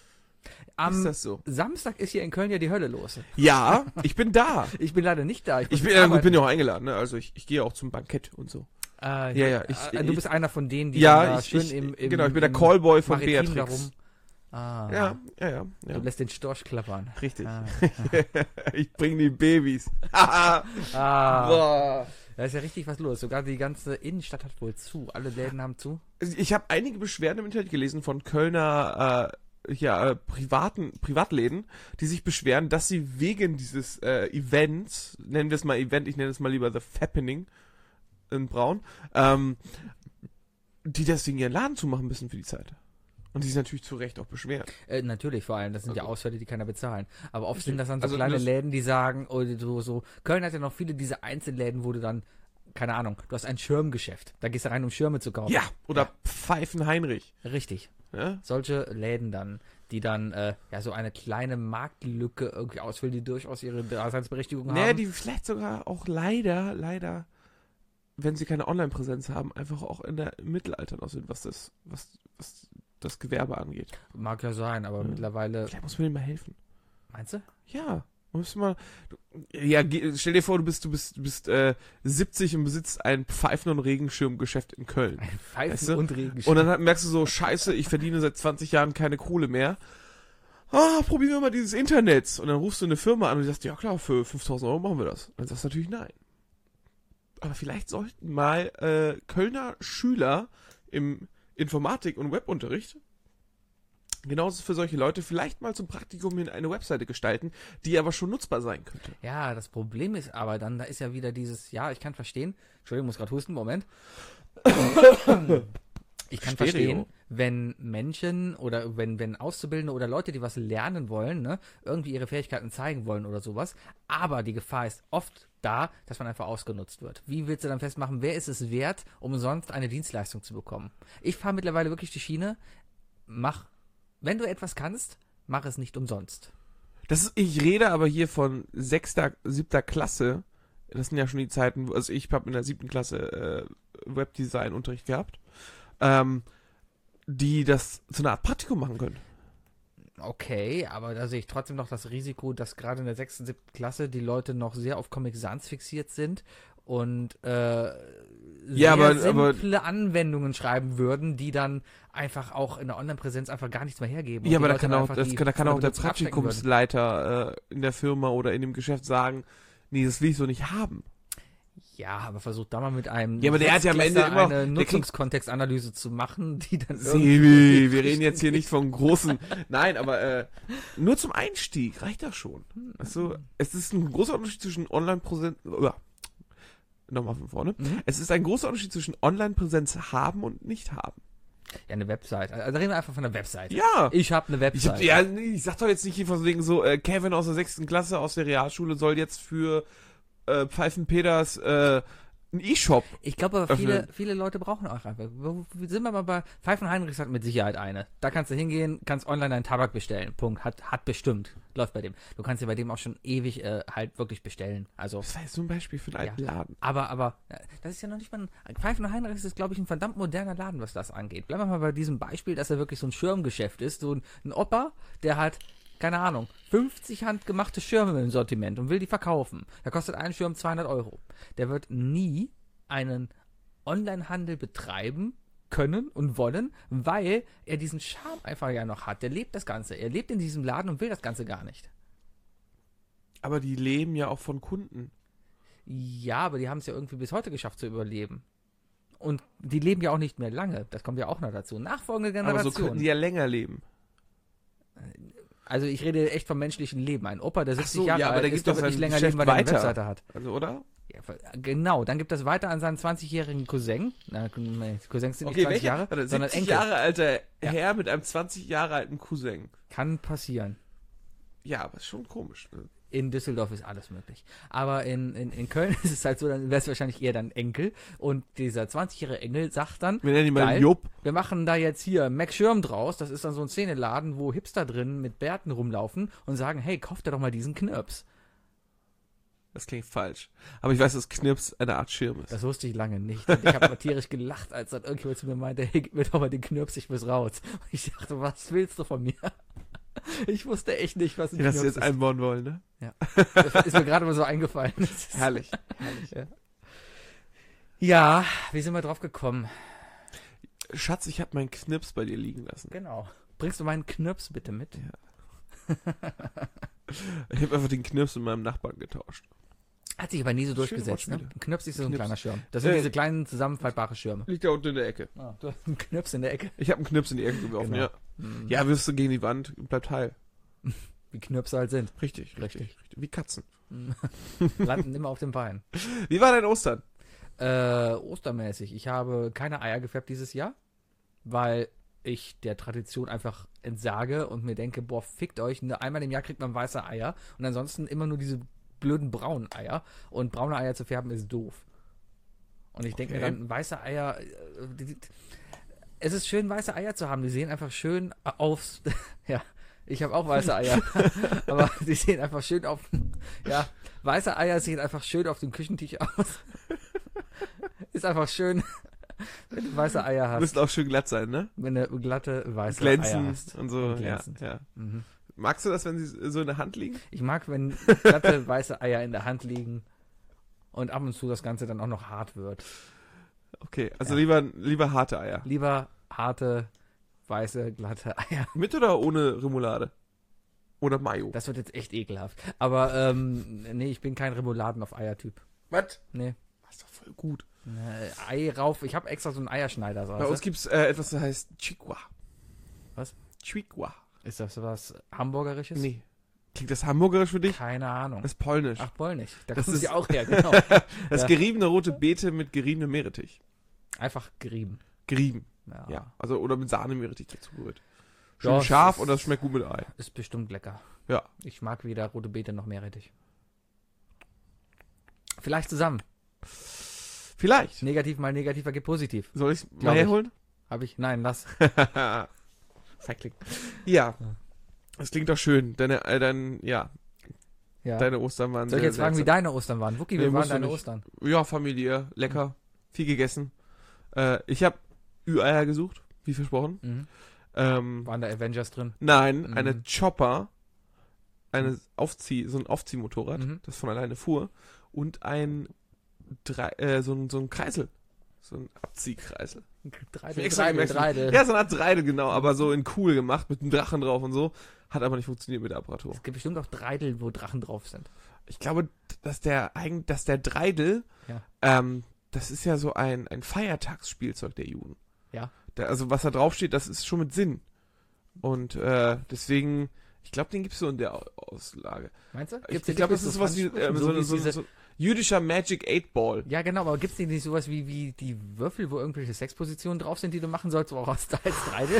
Am Ist das so? Samstag ist hier in Köln ja die Hölle los. Ja, ich bin da. Ich bin leider nicht da. Ich muss bin, jetzt ja, gut, arbeiten. bin ja auch eingeladen, ne? Also ich, ich gehe auch zum Bankett und so. Äh, Ja, ja, ich- äh, du ich- bist einer von denen, die Ja, dann da ich, schön ich im, im genau, ich bin der im Callboy von Maritim Beatrix. darum. Ah, Ja, ja, ja, Du ja. lässt den Storch klappern. Richtig. Ah, Ich bringe die Babys. ah. Boah. Da ist ja richtig was los. Sogar die ganze Innenstadt hat wohl zu. Alle Läden haben zu. Ich habe einige Beschwerden im Internet gelesen von Kölner äh, ja, äh, privaten Privatläden, die sich beschweren, dass sie wegen dieses äh, Events, nennen wir es mal Event, ich nenne es mal lieber The Fappening in Braun, ähm, die deswegen ihren Laden zumachen müssen für die Zeit. Und die sich natürlich zu Recht auch beschweren. Äh, natürlich, vor allem. Das sind ja Also- Ausfälle, die keiner bezahlen. Aber oft Richtig. sind das dann so Also kleine das- Läden, die sagen, oder so, so. Köln hat ja noch viele diese Einzelläden, wo du dann, keine Ahnung, du hast ein Schirmgeschäft. Da gehst du rein, um Schirme zu kaufen. Ja, oder Pfeifen Heinrich. Richtig. Ja? Solche Läden dann, die dann äh, ja so eine kleine Marktlücke irgendwie ausfüllen, die durchaus ihre Daseinsberechtigung Naja, haben. die vielleicht sogar auch leider, leider, wenn sie keine Online-Präsenz haben, einfach auch in der im Mittelalter noch sind, was das, was, was das Gewerbe angeht. Mag ja sein, aber Ja. mittlerweile. Vielleicht muss man denen mal helfen. Meinst du? Ja, muss mal. Du, ja, ge- stell dir vor, du bist, du bist, du bist äh, siebzig und besitzt ein Pfeifen- und Regenschirmgeschäft in Köln. Ein Pfeifen Weißt du? und Regenschirm. Und dann hat- merkst du so, scheiße, ich verdiene seit zwanzig Jahren keine Kohle mehr. Ah, probieren wir mal dieses Internet. Und dann rufst du eine Firma an und die sagst, ja klar, für fünftausend Euro machen wir das. Und dann sagst du natürlich nein. Aber vielleicht sollten mal äh, Kölner Schüler im Informatik- und Webunterricht genauso für solche Leute vielleicht mal zum Praktikum hin eine Webseite gestalten, die aber schon nutzbar sein könnte. Ja, das Problem ist aber dann, da ist ja wieder dieses, ja, ich kann verstehen, Entschuldigung, muss gerade husten, Moment. Ich kann Stereo. verstehen, wenn Menschen oder wenn, wenn Auszubildende oder Leute, die was lernen wollen, ne, irgendwie ihre Fähigkeiten zeigen wollen oder sowas, aber die Gefahr ist oft da, dass man einfach ausgenutzt wird. Wie willst du dann festmachen, wer ist es wert, umsonst eine Dienstleistung zu bekommen? Ich fahre mittlerweile wirklich die Schiene, mach, wenn du etwas kannst, mach es nicht umsonst. Das ist, ich rede aber hier von sechster, siebter Klasse. Das sind ja schon die Zeiten, wo- also ich habe in der siebten Klasse äh, Webdesign-Unterricht gehabt, ähm, die das zu einer Art Praktikum machen können. Okay, aber da sehe ich trotzdem noch das Risiko, dass gerade in der sechsten, siebten Klasse die Leute noch sehr auf Comic Sans fixiert sind und äh, sehr aber- aber- simple Anwendungen schreiben würden, die dann einfach auch in der Online-Präsenz einfach gar nichts mehr hergeben. Und Ja, die aber da Leute kann dann auch, einfach das, die kann- da kann auch der Benutzung abschrecken würden. Praktikumsleiter äh, in der Firma oder in dem Geschäft sagen, nee, das will ich so nicht haben. Ja, aber versucht da mal mit einem Ja, aber der hat ja am Ende Sechstklässler immer noch- eine der kriegt- Nutzungskontextanalyse zu machen, die dann Sebi, wir reden jetzt hier nicht von großen, nein, aber äh, nur zum Einstieg reicht das schon. Also, es ist ein großer Unterschied zwischen Online-Präsenz, oder, nochmal von vorne, Mhm. es ist ein großer Unterschied zwischen Online-Präsenz haben und nicht haben. Ja, eine Website. Also reden wir einfach von der Website. Ja. Ich habe eine Ich, hab, Website. ja, nee, ich sag doch jetzt nicht hier von wegen so, äh, Kevin aus der sechsten Klasse aus der Realschule soll jetzt für äh, Pfeifen Peters äh, einen E-Shop. Ich glaube aber, viele, öffnen. viele Leute brauchen auch einfach. Wo- wo- Sind wir mal bei Pfeifen Heinrichs hat mit Sicherheit eine. Da kannst du hingehen, kannst online deinen Tabak bestellen. Punkt. Hat, hat bestimmt. Läuft bei dem. Du kannst ja bei dem auch schon ewig äh, halt wirklich bestellen. Also, Das war jetzt so ein Beispiel für einen alten Laden. aber, aber, äh, das ist ja noch nicht mal ein, Pfeifen Heinrichs ist, glaube ich, ein verdammt moderner Laden, was das angeht. Bleiben wir mal bei diesem Beispiel, dass er wirklich so ein Schirmgeschäft ist. So ein, ein Opa, der hat, keine Ahnung, fünfzig handgemachte Schirme im Sortiment und will die verkaufen. Da kostet ein Schirm zweihundert Euro. Der wird nie einen Onlinehandel betreiben können und wollen, weil er diesen Charme einfach ja noch hat. Der lebt das Ganze. Er lebt in diesem Laden und will das Ganze gar nicht. Aber die leben ja auch von Kunden. Ja, aber die haben es ja irgendwie bis heute geschafft zu überleben. Und die leben ja auch nicht mehr lange. Das kommt ja auch noch dazu. Nachfolgende Aber so Generation. könnten die ja länger leben. Also ich rede echt vom menschlichen Leben. Ein Opa, der Ach siebzig so, Jahre ja, aber alt der ist, gibt der doch wird nicht sein länger Geschäft leben, weil er eine weiter. Webseite hat. Also, oder? Ja, genau, dann gibt das weiter an seinen zwanzigjährigen Cousin. Na, nee, Cousins sind nicht Okay, zwanzig welcher? Jahre, Warte, sondern siebzig Enkel. Jahre alter Ja. Herr mit einem zwanzig Jahre alten Cousin. Kann passieren. Ja, aber ist schon komisch. Ne? In Düsseldorf ist alles möglich. Aber in, in, in Köln ist es halt so, dann wäre es wahrscheinlich eher dann Enkel. Und dieser zwanzigjährige Enkel sagt dann, Wir nennen ihn mal geil, Jupp. wir machen da jetzt hier Mac Schirm draus. Das ist dann so ein Szeneladen, wo Hipster drin mit Bärten rumlaufen und sagen, hey, kauft dir doch mal diesen Knirps. Das klingt falsch. Aber ich weiß, dass Knirps eine Art Schirm ist. Das wusste ich lange nicht. Und ich habe mal tierisch gelacht, als dann irgendjemand zu mir meinte, hey, gib mir doch mal den Knirps, ich muss raus. Und ich dachte, was willst du von mir? Ich wusste echt nicht, was ein Dass sie Knirps jetzt einbauen wollen, ne? Das ist mir gerade mal so eingefallen. Das ist- Herrlich. Herrlich. Ja. Ja, wie sind wir drauf gekommen? Schatz, ich habe meinen Knips bei dir liegen lassen. Genau. Bringst du meinen Knirps bitte mit? Ich habe einfach den Knips mit meinem Nachbarn getauscht. Hat sich aber nie so Schöne durchgesetzt, ne? Wortspiele. Ein Knirps ist so ein Knips. kleiner Schirm. Das sind Äh. diese kleinen zusammenfaltbare Schirme. Liegt da unten in der Ecke. Ah, du hast einen Knirps in der Ecke. Ich habe einen Knips in die Ecke geworfen, Genau. ja. Mhm. Ja, wirfst du gegen die Wand, bleibt heil. Wie Knirpse halt sind. Richtig, richtig, Richtig. richtig. Wie Katzen. Landen immer auf dem Bein. Wie war dein Ostern? Äh, ostermäßig. Ich habe keine Eier gefärbt dieses Jahr, weil ich der Tradition einfach entsage und mir denke, boah, fickt euch, ne, einmal im Jahr kriegt man weiße Eier und ansonsten immer nur diese blöden braunen Eier und braune Eier zu färben ist doof. Und ich denke mir Okay. dann, weiße Eier, äh, die, die, es ist schön, weiße Eier zu haben, die sehen einfach schön aufs, ja, ich habe auch weiße Eier, aber die sehen einfach schön auf, ja, weiße Eier sehen einfach schön auf dem Küchentisch aus. Ist einfach schön, wenn du weiße Eier hast. Müssen auch schön glatt sein, ne? Wenn du glatte, weiße Eier Glänzen hast. und so. Und glänzend. Ja, ja. Mhm. Magst du das, wenn sie so in der Hand liegen? Ich mag, wenn glatte, weiße Eier in der Hand liegen und ab und zu das Ganze dann auch noch hart wird. Okay, also Ja. lieber, lieber harte Eier. Lieber harte, weiße, glatte Eier. Mit oder ohne Remoulade? Oder Mayo? Das wird jetzt echt ekelhaft. Aber, ähm, nee, ich bin kein Remouladen auf Eier-Typ. Was? Nee. Das ist doch voll gut. Äh, Ei rauf. Ich habe extra so einen Eierschneider. Bei uns gibt's äh, etwas, das heißt Chiqua. Was? Chiqua. Ist das was Hamburgerisches? Nee. Klingt das hamburgerisch für dich? Keine Ahnung. Das ist polnisch. Ach, polnisch. Da Das kommt es ist- ja auch her, genau. das ja. geriebene rote Beete mit geriebenem Meerrettich. Einfach gerieben. Gerieben. Ja. Ja. Also, oder mit Sahne-Meerrettich dazu gerührt. Schön Ja, scharf es und das ist- schmeckt gut mit Ei. Ist bestimmt lecker. Ja. Ich mag weder rote Beete noch Meerrettich. Vielleicht zusammen. Vielleicht. Negativ mal negativ ergibt positiv. Soll ich's Glaub mal ich. herholen? Habe ich? Nein, lass. Feigling. Ja. Ja. Das klingt doch schön. Deine, äh, dein, ja, Ja. deine Ostern waren Soll ich sehr jetzt fragen, wie seltsam. deine Ostern waren? Wookie, Nee, wie waren musst du deine nicht. Ostern? Ja, familiär, lecker, viel gegessen. Äh, ich habe Ü-Eier gesucht, wie versprochen. Mhm. Ähm, Waren da Avengers drin? nein, Mhm. eine Chopper, eine Aufzieh, so ein Aufziehmotorrad, Mhm. das von alleine fuhr, und ein, Drei, äh, so, ein so ein Kreisel, so ein Abziehkreisel. Dreidel, Extra Dreidel, gemerkt. Dreidel. Ja, so eine Art Dreidel, genau, aber so in cool gemacht, mit einem Drachen drauf und so. Hat aber nicht funktioniert mit der Apparatur. Es gibt bestimmt auch Dreidel, wo Drachen drauf sind. Ich glaube, dass der eigen, dass der Dreidel, Ja. ähm, das ist ja so ein, ein Feiertagsspielzeug der Juden. Ja. Der, also was da draufsteht, das ist schon mit Sinn. Und äh, deswegen, ich glaube, den gibt's so in der Au- Auslage. Meinst du? Ich, Gibt's ich den glaube, wirklich das ist sowas wie, Französisch? äh, so, so so, wie so, diese- so jüdischer Magic eight Ball. Ja, genau, aber gibt es nicht sowas wie, wie die Würfel, wo irgendwelche Sexpositionen drauf sind, die du machen sollst, wo auch als als Dreidel?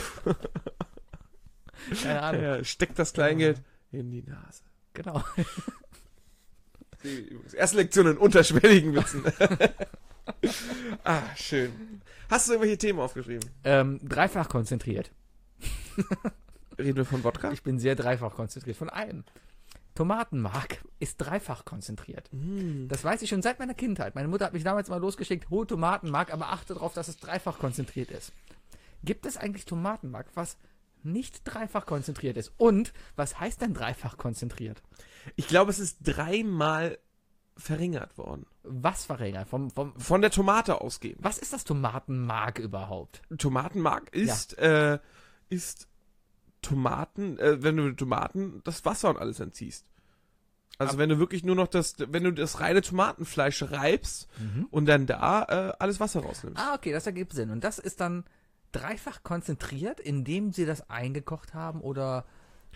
Keine Ahnung. Ja, steckt das Kleingeld in die Nase. Genau. Die Übrigens. Erste Lektion in unterschwelligen Witzen. Ah, schön. Hast du irgendwelche Themen aufgeschrieben? Ähm, dreifach konzentriert. Reden wir von Wodka? Ich bin sehr dreifach konzentriert. Von allem. Tomatenmark ist dreifach konzentriert. Mm. Das weiß ich schon seit meiner Kindheit. Meine Mutter hat mich damals mal losgeschickt, hol Tomatenmark, aber achte darauf, dass es dreifach konzentriert ist. Gibt es eigentlich Tomatenmark, was nicht dreifach konzentriert ist? Und was heißt denn dreifach konzentriert? Ich glaube, es ist dreimal verringert worden. Was verringert? Vom, vom, Von der Tomate ausgehend. was ist das Tomatenmark überhaupt? Tomatenmark ist, äh, ist Tomaten, äh, wenn du Tomaten das Wasser und alles entziehst. Also Ab- wenn du wirklich nur noch das, wenn du das reine Tomatenfleisch reibst und dann da äh, alles Wasser rausnimmst. Ah, okay, das ergibt Sinn. Und das ist dann dreifach konzentriert, indem sie das eingekocht haben oder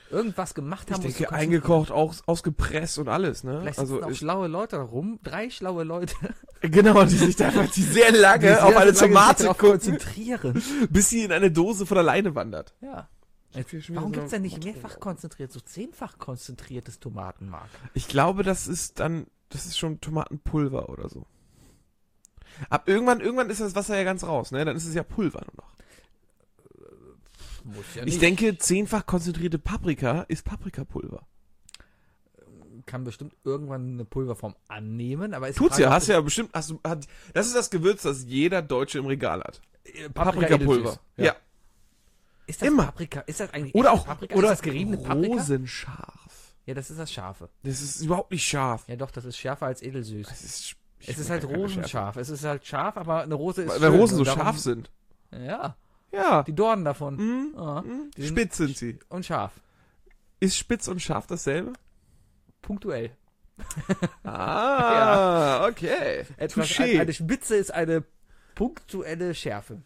irgendwas gemacht Ich haben. um es zu denke, konzentrieren. eingekocht, aus, ausgepresst und alles, ne? Vielleicht Also sitzen auch ist, schlaue Leute da rum, drei schlaue Leute, genau, die sich da einfach die sehr lange die sehr auf eine lange sich Tomate darauf gucken, konzentrieren. bis sie in eine Dose von alleine wandert. Ja. Ich will schon wieder Warum so gibt's denn nicht Motto- mehrfach konzentriert, so zehnfach konzentriertes Tomatenmark? Ich glaube, das ist dann, das ist schon Tomatenpulver oder so. Ab irgendwann, irgendwann ist das Wasser ja ganz raus, ne? Dann ist es ja Pulver nur noch. Muss ja Ich nicht. denke, zehnfach konzentrierte Paprika ist Paprikapulver. Kann bestimmt irgendwann eine Pulverform annehmen, aber ist die Tut's Frage, ja, ob hast du ja bestimmt, hast du, hat, das ist das Gewürz, das jeder Deutsche im Regal hat. äh, Paprikapulver. edelsüß. Ja. Ist das Immer. Paprika? Ist das eigentlich Oder echtes auch, Paprika? oder ist das geriebene Paprika? rosenscharf. Ja, das ist das Scharfe. Das ist überhaupt nicht scharf. Ja doch, das ist schärfer als edelsüß. Es ist, ich Es ist schmeckt halt gar keine rosenscharf. Es ist halt scharf, aber eine Rose ist Schärfe. Weil schön Rosen so und darum- scharf sind. Ja, Ja. die Dornen davon. Mhm. Ja, Mhm. die sind Spitz sind sie. Und scharf. Ist spitz und scharf dasselbe? Punktuell. Ah, okay. Etwas, Touché. ein, eine Spitze ist eine punktuelle Schärfe.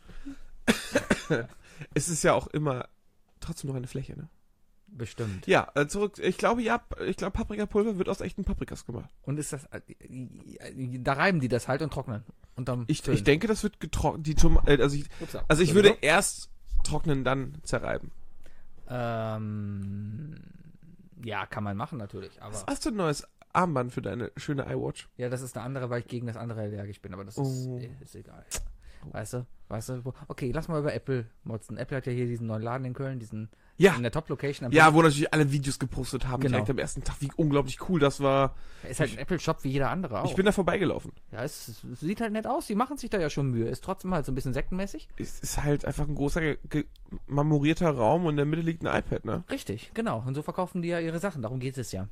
Es ist ja auch immer trotzdem noch eine Fläche, ne? Bestimmt. Ja, äh, zurück. Ich glaube, ja, ich glaube, Paprikapulver wird aus echten Paprikas gemacht. Und ist das. Da reiben die das halt und trocknen. Und dann Ich, füllen. ich denke, das wird getrocknet. Die Tom äh, also ich, Upsa. also ich würde erst trocknen, dann zerreiben. Ähm, ja, kann man machen natürlich. Aber Was hast du ein neues Armband für deine schöne iWatch? ja, das ist eine andere, weil ich gegen das andere allergisch bin. Aber das ist, Oh. äh, ist egal. Weißt du? Weißt du? wo- Okay, lass mal über Apple motzen. Apple hat ja hier diesen neuen Laden in Köln, diesen Ja. in der Top-Location. am Ja, wo natürlich alle Videos gepostet haben, Genau. direkt am ersten Tag, wie unglaublich cool das war. Ist halt ein Apple-Shop wie jeder andere auch. Ich bin da vorbeigelaufen. ja, es, es sieht halt nett aus. Die machen sich da ja schon Mühe. Ist trotzdem halt so ein bisschen sektenmäßig. Es ist halt einfach ein großer, ge- ge- marmorierter Raum und in der Mitte liegt ein iPad, ne? Richtig, genau. Und so verkaufen die ja ihre Sachen. Darum geht es ja.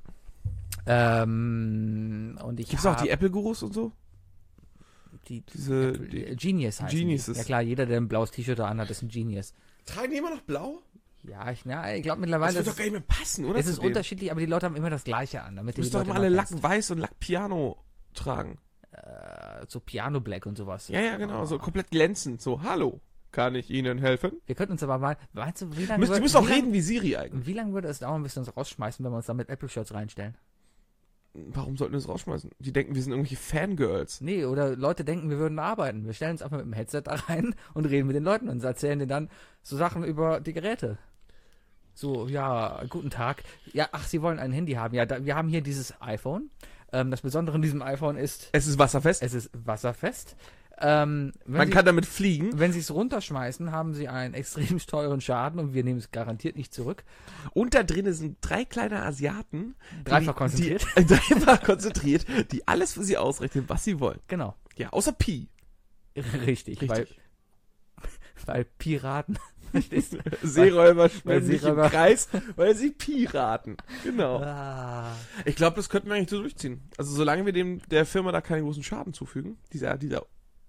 Ähm, und ich Gibt's auch hab- die Apple-Gurus und so? die, Diese- Apple, die- äh, Genius heißen Geniuses. die. Ja klar, jeder, der ein blaues T-Shirt da anhat, ist ein Genius. Tragen die immer noch blau? Ja, ich, na, ich glaube Das mittlerweile wird ist doch gar nicht mehr passen, oder? es zu ist denen? unterschiedlich, aber die Leute haben immer das Gleiche an. Damit Du die musst doch Leute immer alle immer Lack fest- weiß und Lack Piano tragen. äh, so Piano Black und sowas. Ja, ja, genau. Oh. So komplett glänzend. So, hallo, kann ich Ihnen helfen? Wir könnten uns aber mal, meinst du, wie lange Müsst, die würd- müssen auch wie lang- reden wie Siri eigentlich. Wie lange würde es dauern, bis wir uns rausschmeißen, wenn wir uns da mit Apple-Shirts reinstellen? Warum sollten wir das rausschmeißen? Die denken, wir sind irgendwelche Fangirls. Nee, oder Leute denken, wir würden arbeiten. Wir stellen uns einfach mit dem Headset da rein und reden mit den Leuten und erzählen denen dann so Sachen über die Geräte. So, ja, guten Tag. Ja, ach, Sie wollen ein Handy haben. Ja, da, wir haben hier dieses iPhone. Ähm, das Besondere an diesem iPhone ist, Es ist wasserfest. es ist wasserfest. Ähm, wenn Man Sie, kann damit fliegen. wenn Sie es runterschmeißen, haben Sie einen extrem teuren Schaden und wir nehmen es garantiert nicht zurück. Und da drin sind drei kleine Asiaten. Dreifach die, konzentriert. Die, dreifach konzentriert, die alles für sie ausrechnen, was sie wollen. Genau. Ja, außer Pi. Richtig. Weil, Richtig. weil Piraten. Verstehst du? Seeräuber weil schwimmen nicht im Seeräuber- Kreis, weil sie Piraten. Genau. Ah. Ich glaube, das könnten wir eigentlich so durchziehen. Also solange wir dem der Firma da keinen großen Schaden zufügen, dieser, dieser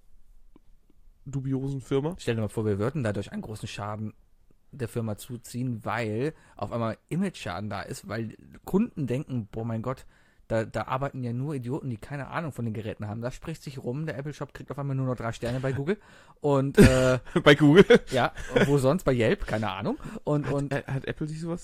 dubiosen Firma. Stell dir mal vor, wir würden dadurch einen großen Schaden der Firma zuziehen, weil auf einmal Image-Schaden da ist, weil Kunden denken, boah mein Gott, da, da arbeiten ja nur Idioten, die keine Ahnung von den Geräten haben. Da spricht sich rum, der Apple Shop kriegt auf einmal nur noch drei Sterne bei Google und äh, Bei Google. ja, wo sonst? Bei Yelp? Keine Ahnung. Und, und Hat, hat Apple sich sowas?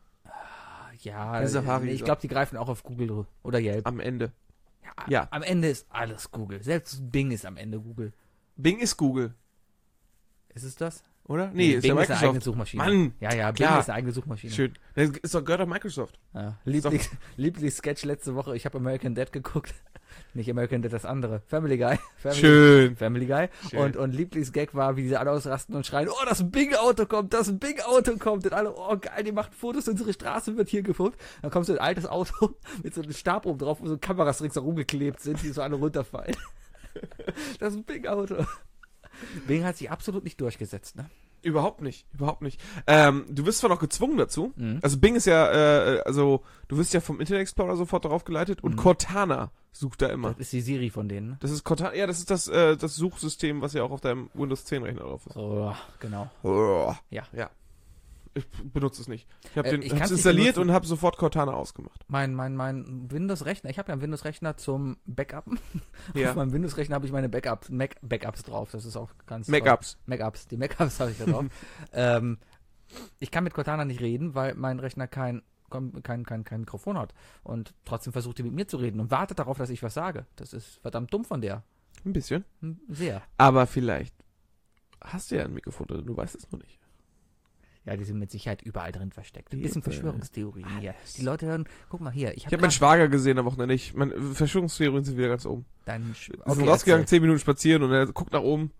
ja, bei Safari nee, ich gesagt. glaube, die greifen auch auf Google oder Yelp. Am Ende. Ja, ja. Am Ende ist alles Google. Selbst Bing ist am Ende Google. Bing ist Google, Ist es das? oder? Nee, ist ja Bing ist eine eigene Microsoft. Suchmaschine. Mann, Ja, ja, Bing klar. ist eine eigene Suchmaschine. Schön. Das ist doch gehört doch Microsoft. Ja. Lieblings, Lieblingssketch letzte Woche, ich habe American Dad geguckt. Nicht American Dad, das andere. Family Guy. Family, Schön. Family Guy. Schön. Und, und Lieblingsgag war, wie diese alle ausrasten und schreien, oh, das Bing-Auto kommt, das Bing-Auto kommt. Und alle, oh geil, die macht Fotos, unsere Straße wird hier gefilmt. Dann kommt so ein altes Auto mit so einem Stab oben drauf, wo so Kameras ringsherum geklebt sind, die so alle runterfallen. Das Bing-Auto. Bing hat sich absolut nicht durchgesetzt, ne? Überhaupt nicht, überhaupt nicht. Ähm, du wirst zwar noch gezwungen dazu. Mhm. Also Bing ist ja, äh, also du wirst ja vom Internet Explorer sofort darauf geleitet und Mhm. Cortana sucht da immer. Das ist die Siri von denen, ne? Das ist Cortana, ja, das ist das, äh, das Suchsystem, was ja auch auf deinem Windows zehn Rechner drauf ist. Oh, genau. Ja. Ja. Ich benutze es nicht. Ich habe Äh, den ich hab's kann's nicht installiert benutzen. und habe sofort Cortana ausgemacht. Mein, mein, mein Windows-Rechner, ich habe ja einen Windows-Rechner zum Backuppen. Ja. Auf meinem Windows-Rechner habe ich meine Backups, Mac Backups drauf. Das ist auch ganz Backups. toll. Backups. Die Backups habe ich da drauf. ähm, ich kann mit Cortana nicht reden, weil mein Rechner kein, kein, kein, kein Mikrofon hat. Und trotzdem versucht die mit mir zu reden und wartet darauf, dass ich was sage. Das ist verdammt dumm von der. Ein bisschen. Hm, Sehr. Aber vielleicht hast du ja ein Mikrofon drin, du weißt es noch nicht. Ja, die sind mit Sicherheit überall drin versteckt. Ein bisschen Eben. Verschwörungstheorien hier. Die Leute hören, guck mal hier. Ich Ich habe habe meinen Schwager gesehen am Wochenende. Ich, meine Verschwörungstheorien sind wieder ganz oben. deinen Sch- Wir sind Okay, rausgegangen, erzähl. zehn Minuten spazieren und er guckt nach oben.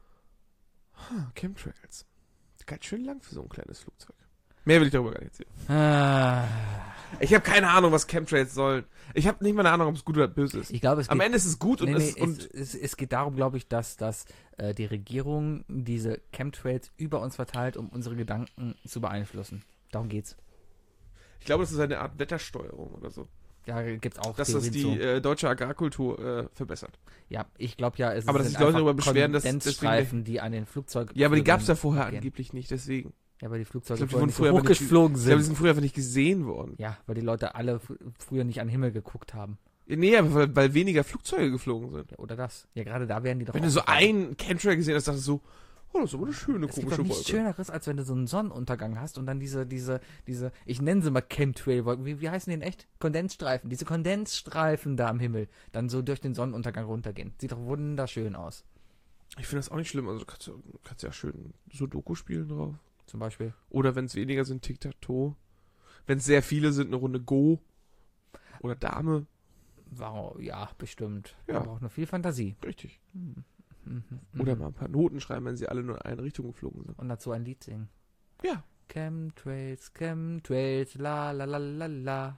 Huh, Chemtrails. Ganz schön lang für so ein kleines Flugzeug. Mehr will ich darüber gar nicht erzählen. Ah, Ich habe keine Ahnung, was Chemtrails sollen. Ich habe nicht mal eine Ahnung, ob es gut oder böse ist. ich glaube, es Am geht, Ende ist es gut und, nee, nee, es, und es, es, es geht darum, glaube ich, dass, dass äh, die Regierung diese Chemtrails über uns verteilt, um unsere Gedanken zu beeinflussen. Darum geht's. ich glaube, das ist eine Art Wettersteuerung oder so. Ja, gibt's auch Dass das Theorien die zu. äh, deutsche Agrarkultur äh, verbessert. Ja, ich glaube ja, es Aber dass sind sich Leute einfach darüber beschweren, dass- Kondensstreifen, die an den Flugzeugen Ja, aber die gab es ja vorher gehen. angeblich nicht, deswegen. Ja, weil die Flugzeuge Ich glaub, die vorher wurden nicht so früher aber nicht- hochgeflogen Ich glaube, die sind. sind früher einfach nicht gesehen worden. Ja, weil die Leute alle f- früher nicht an den Himmel geguckt haben. Nee, aber weil, weil weniger Flugzeuge geflogen sind. Ja, oder das. Ja, gerade da werden die doch Wenn du so aufgefallen. einen Chemtrail gesehen hast, dachtest du so, oh, das ist aber eine schöne, Es gibt komische doch nichts Wolke. Schöneres, als wenn du so einen Sonnenuntergang hast und dann diese, diese, diese, ich nenne sie mal Chemtrail-Wolken, wie, wie heißen die denn echt? Kondensstreifen, diese Kondensstreifen da am Himmel, dann so durch den Sonnenuntergang runtergehen. Sieht doch wunderschön aus. Ich finde das auch nicht schlimm. Also du kannst, du kannst ja schön Sudoku spielen drauf. Zum Beispiel. Oder wenn es weniger sind, Tic-Tac-Toe. Wenn es sehr viele sind, eine Runde Go. Oder Dame. Wow, ja, bestimmt. Ja. Man braucht nur viel Fantasie. Richtig. Mhm. Mhm. Oder mal ein paar Noten schreiben, wenn sie alle nur in eine Richtung geflogen sind. Und dazu ein Lied singen. Ja. Chemtrails, Chemtrails, la la la la la.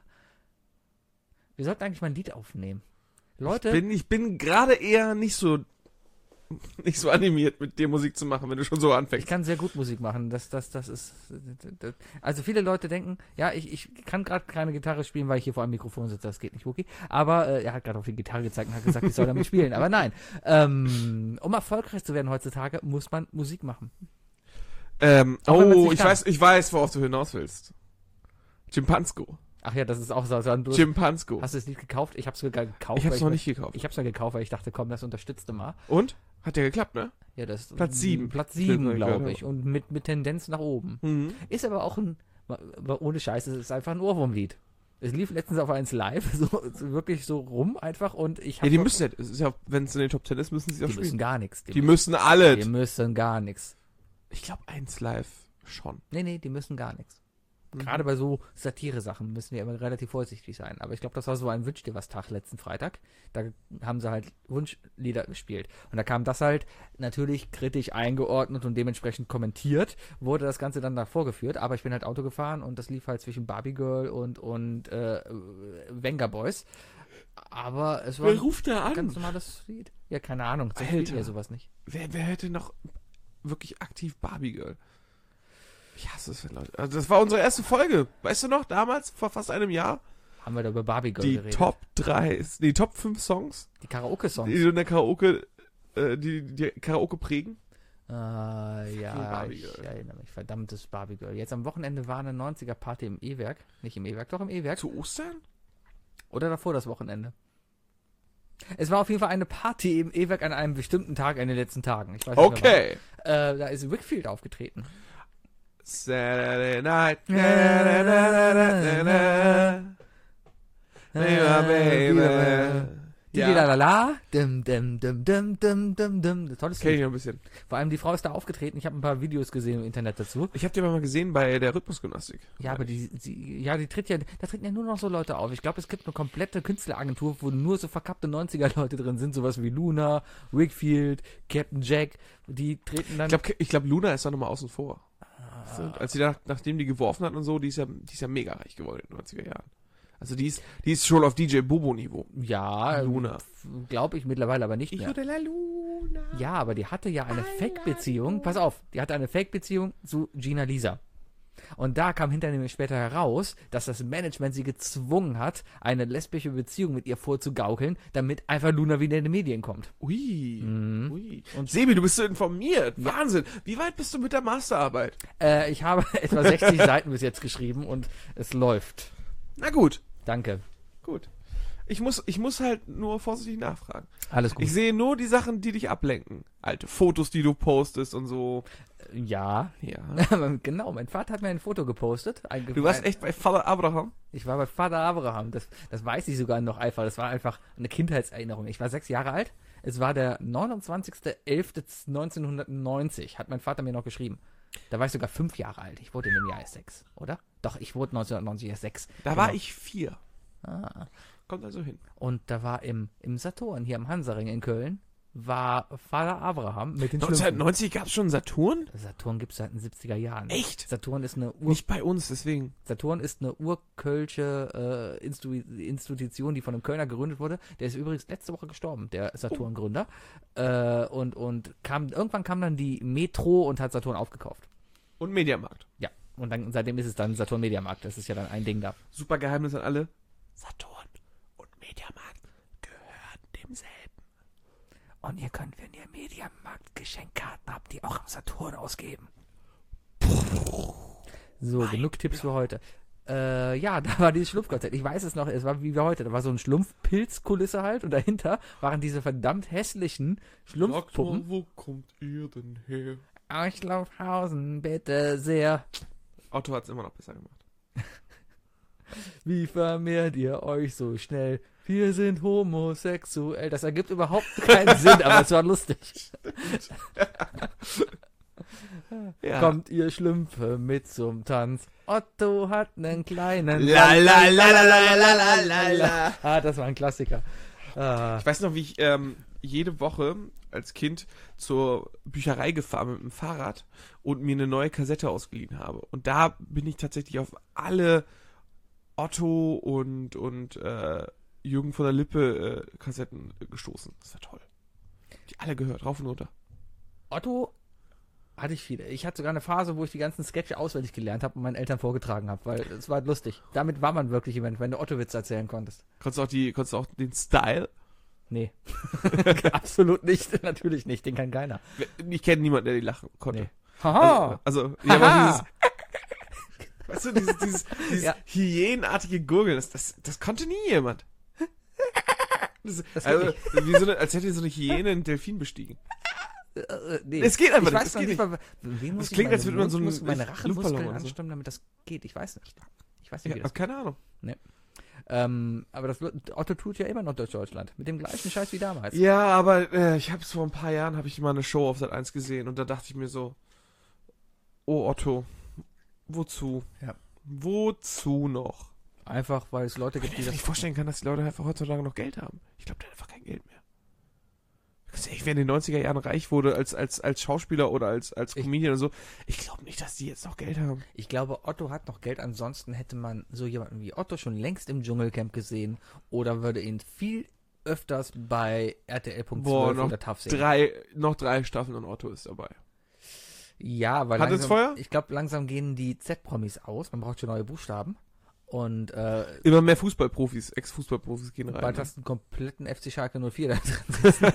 Wir sollten eigentlich mal ein Lied aufnehmen. Leute, Ich bin, ich bin gerade eher nicht so nicht so animiert, mit dir Musik zu machen, wenn du schon so ich anfängst. kann sehr gut Musik machen. Das, das, das ist. Das, also viele Leute denken, ja, ich, ich kann gerade keine Gitarre spielen, weil ich hier vor einem Mikrofon sitze. Das geht nicht, Wookie. Aber äh, er hat gerade auf die Gitarre gezeigt und hat gesagt, ich soll damit spielen. Aber nein. Ähm, um erfolgreich zu werden heutzutage, muss man Musik machen. Ähm, Auch wenn man's oh, nicht ich kann. weiß, ich weiß, worauf du hinaus willst. Chimpansko. Ach ja, das ist auch so. so ein, du hast, Chimpansko. hast du das Lied gekauft? Ich habe es sogar gekauft. Ich hab's weil noch mir- nicht gekauft. Ich habe es ja gekauft, weil ich dachte, komm, das unterstützt du mal. Und? Hat ja geklappt, ne? Ja, das Platz sieben. Platz Schlimm, sieben, was ich glaube gehört ich. Und mit, mit Tendenz nach oben. Mhm. Ist aber auch ein, aber ohne Scheiß, es ist einfach ein Ohrwurmlied. Es lief letztens auf eins live, so, so wirklich so rum einfach und ich Ja, habe. die müssen ja, es ist ja, wenn es in den Top Ten ist, müssen sie auch die müssen spielen. gar nichts. Die müssen alle. Die müssen gar nichts. Ich glaube, eins live schon. Nee, nee, die müssen gar nichts. Mhm. Gerade bei so Satire-Sachen müssen wir immer relativ vorsichtig sein. Aber ich glaube, das war so ein Wünsch dir was Tag letzten Freitag. Da haben sie halt Wunschlieder gespielt. Und da kam das halt natürlich kritisch eingeordnet und dementsprechend kommentiert, wurde das Ganze dann da vorgeführt. Aber ich bin halt Auto gefahren und das lief halt zwischen Barbie Girl und, und äh, Venga Boys. Aber es war Wer ruft da ein an? ganz normales Lied. Ja, keine Ahnung. So Alter. spielt ja sowas nicht. Wer, wer hätte noch wirklich aktiv Barbie Girl? Ich hasse es, wenn Leute. Also das war unsere erste Folge. Weißt du noch, damals, vor fast einem Jahr? Haben wir da über Barbie Girl Die geredet. Top drei, die Top fünf Songs, Die Karaoke-Songs. die du in der Karaoke, äh, die, die Karaoke prägen. Äh, ja, Barbie ich Girl. erinnere mich. Verdammtes Barbie Girl. Jetzt am Wochenende war eine neunziger-Party im E-Werk. Nicht im E-Werk, doch im E-Werk. Zu Ostern? Oder davor das Wochenende. Es war auf jeden Fall eine Party im E-Werk an einem bestimmten Tag in den letzten Tagen. Ich weiß nicht mehr Okay. wann. Äh, da ist Wickfield aufgetreten. Saturday night. Na, na, na, na, na, na. Baby, baby. Die Ja. la la la. Dim, dim, dim, dim, dim, dim, dim. Tolles Kenn ich Lied. noch ein bisschen. Vor allem die Frau ist da aufgetreten. Ich habe ein paar Videos gesehen im Internet dazu. Ich habe die aber mal gesehen bei der Rhythmusgymnastik. Ja, aber die, die, ja, die tritt ja, da treten ja nur noch so Leute auf. Ich glaube, es gibt eine komplette Künstleragentur, wo nur so verkappte neunziger-Leute drin sind, sowas wie Luna, Wickfield, Captain Jack, die treten dann. Ich glaube, ich glaub, Luna ist da nochmal außen vor. Ah. Als sie da, nachdem die geworfen hat und so, die ist ja, die ist ja mega reich geworden in den neunziger Jahren. Also die ist, die ist schon auf D J Bobo-Niveau. ja, Luna. glaube ich mittlerweile aber nicht mehr. la Luna. Ja, aber die hatte ja eine Fake-Beziehung. Pass auf, die hatte eine Fake-Beziehung zu Gina Lisa. Und da kam hinterher nämlich später heraus, dass das Management sie gezwungen hat, eine lesbische Beziehung mit ihr vorzugaukeln, damit einfach Luna wieder in die Medien kommt. Ui. Mhm. Ui. Und- Sebi, du bist so informiert. Wahnsinn. Wie weit bist du mit der Masterarbeit? Äh, ich habe etwa sechzig Seiten bis jetzt geschrieben und es läuft. Na gut. Danke. Gut. Ich muss, ich muss halt nur vorsichtig nachfragen. Alles gut. Ich sehe nur die Sachen, die dich ablenken. Alte Fotos, die du postest und so. Ja. Ja. Genau, mein Vater hat mir ein Foto gepostet. Ein, Du warst ein, echt bei Vater Abraham? Ich war bei Vater Abraham. Das, das weiß ich sogar noch einfach. Das war einfach eine Kindheitserinnerung. Ich war sechs Jahre alt. Es war der neunundzwanzigster elfter neunzehnhundertneunzig. Hat mein Vater mir noch geschrieben. Da war ich sogar fünf Jahre alt. Ich wurde in dem Jahr erst sechs, oder? Doch, ich wurde neunzehnhundertneunzig erst sechs. Da Genau. war ich vier. Ah. Kommt also hin. Und da war im, im Saturn, hier am Hansaring in Köln, war Vater Abraham mit den Schlümpfen. neunzehnhundertneunzig gab es schon Saturn? Saturn gibt es seit den siebziger Jahren. Echt? Saturn ist eine Ur Nicht bei uns, deswegen. Saturn ist eine urkölsche äh, Instu Institution, die von einem Kölner gegründet wurde. Der ist übrigens letzte Woche gestorben, der Saturn-Gründer. Äh, und und kam, irgendwann kam dann die Metro und hat Saturn aufgekauft. Und Mediamarkt. Ja, und dann, seitdem ist es dann Saturn Mediamarkt. Das ist ja dann ein Ding da. Super Geheimnis an alle. Saturn und Mediamarkt gehören demselben. Und ihr könnt, wenn ihr Mediamarkt Geschenkkarten habt, die auch am Saturn ausgeben. So, Mein genug Tipps für heute. Äh, ja, da war dieses Schlumpfkonzert. Ich weiß es noch, es war wie wir heute. Da war so ein Schlumpfpilzkulisse halt und dahinter waren diese verdammt hässlichen Schlumpfpuppen. wo kommt ihr denn her? Euchlaufhausen, bitte sehr. Otto hat es immer noch besser gemacht. Wie vermehrt ihr euch so schnell? Wir sind homosexuell. Das ergibt überhaupt keinen Sinn, aber es war lustig. Ja. Kommt ihr Schlümpfe mit zum Tanz? Otto hat einen kleinen... La la la la la la la la la. Ah, das war ein Klassiker. Ah. Ich weiß noch, wie ich ähm, jede Woche als Kind zur Bücherei gefahren mit dem Fahrrad und mir eine neue Kassette ausgeliehen habe. Und da bin ich tatsächlich auf alle Otto und, und äh, Jürgen von der Lippe äh, Kassetten äh, gestoßen. Das war toll. Die alle gehört, rauf und runter. Otto hatte ich viele. Ich hatte sogar eine Phase, wo ich die ganzen Sketche auswendig gelernt habe und meinen Eltern vorgetragen habe, weil es war lustig. Damit war man wirklich jemand, wenn du Otto-Witze erzählen konntest. Konntest du auch, die, konntest du auch den Style? Nee. Absolut nicht. Natürlich nicht. Den kann keiner. Ich kenne niemanden, der die lachen konnte. Nee. Haha. Also, also ja, aber dieses, weißt du, dieses, dieses, dieses Ja. hyänenartige Gurgeln, das, das, das konnte nie jemand. Das, Das geht also, nicht. wie so eine, als hätte so eine Hyäne einen Delfin bestiegen. Äh, nee. Es geht einfach ich nicht, weiß es noch geht nicht. Mal, wen muss Das ich klingt, meine als würde man so einen Mund- muss meine Luftballon Rachemuskeln oder so. anstimmen, damit das geht. Ich weiß nicht. Ich weiß nicht, wie Ja, das geht. keine Ahnung. Ähm, aber das wird, Otto tut ja immer noch durch Deutschland. Mit dem gleichen Scheiß wie damals. Ja, aber äh, ich habe es vor ein paar Jahren, habe ich mal eine Show auf Sat eins gesehen und da dachte ich mir so, oh Otto, wozu? Ja. Wozu noch? Einfach, weil es Leute Weil gibt, ich die mir das... nicht vorstellen kann, dass die Leute einfach heutzutage noch Geld haben. Ich glaube, der hat einfach kein Geld mehr. Ich, wer in den neunziger Jahren reich wurde als, als, als Schauspieler oder als, als Ich- Comedian und so, ich glaube nicht, dass die jetzt noch Geld haben. Ich glaube, Otto hat noch Geld. Ansonsten hätte man so jemanden wie Otto schon längst im Dschungelcamp gesehen oder würde ihn viel öfters bei R T L Punkt Boah, zwölf noch oder T A F sehen. Drei, noch drei Staffeln und Otto ist dabei. Ja, weil Hat es langsam, Feuer? ich glaube, langsam gehen die Z-Promis aus. Man braucht schon neue Buchstaben. Und äh, Immer mehr Fußballprofis, Ex-Fußballprofis gehen rein. bald Ne? hast du einen kompletten F C Schalke null vier da drin sitzen.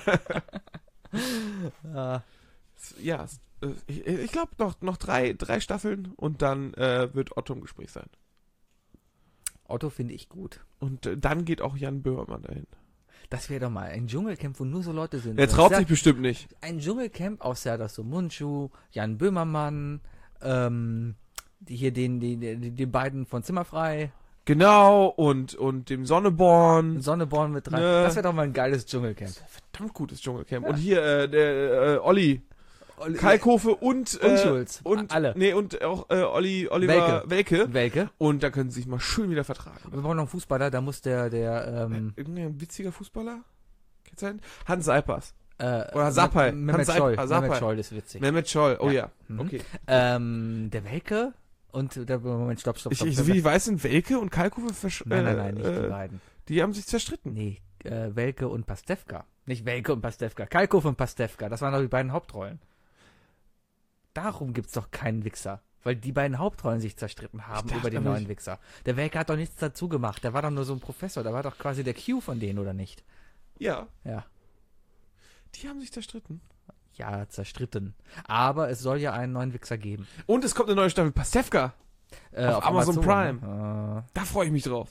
Ah, Ja, es- äh, ich, ich glaube noch, noch drei, drei Staffeln und dann äh, wird Otto im Gespräch sein. Otto finde ich gut. Und äh, dann geht auch Jan Böhmermann dahin. Das wäre doch mal ein Dschungelcamp, wo nur so Leute sind. Er So traut ein sich bestimmt nicht. ein Dschungelcamp aus Serdar Somuncu, Jan Böhmermann, ähm, die hier den, die, die, die beiden von Zimmerfrei, Genau, und, und dem Sonneborn. Sonneborn mit rein. Ne. Das wäre doch mal ein geiles Dschungelcamp. Verdammt gutes Dschungelcamp. Ja. Und hier, äh, der äh, Olli Kalkofe und, äh, Und Schulz. und Alle. Nee, und auch äh, Olli, Oliver Welke. Welke. Und da können sie sich mal schön wieder vertragen. Wir brauchen noch einen Fußballer, da muss der, der, ähm, Irgendein witziger Fußballer? Kann's sein? Hans Seipers. äh, Oder Sapai. Mehmet Hans Scholl. Seip- Sapai. Mehmet Scholl ist witzig. Mehmet Scholl. Oh ja. Mhm. Okay. Ähm, der Welke und der, Moment, stopp, stopp, Ich, stopp. ich, so wie ich weiß, sind Welke und Kalkofe versch... nein, nein, nein, nicht äh, die beiden. Die haben sich zerstritten. Nee, äh, Welke und Pastewka. Nicht Welke und Pastewka. Kalkofe und Pastewka. Das waren doch die beiden Hauptrollen. Darum gibt's doch keinen Wichser. Weil die beiden Hauptrollen sich zerstritten haben dachte über den aber, neuen ich- Wichser. Der Welke hat doch nichts dazu gemacht. Der war doch nur so ein Professor. Der war doch quasi der Q von denen, oder nicht? Ja. Ja. Die haben sich zerstritten. Ja, zerstritten. Aber es soll ja einen neuen Wichser geben. Und es kommt eine neue Staffel Pastewka. Äh, Auf Amazon ne? Da freue ich mich drauf. Äh,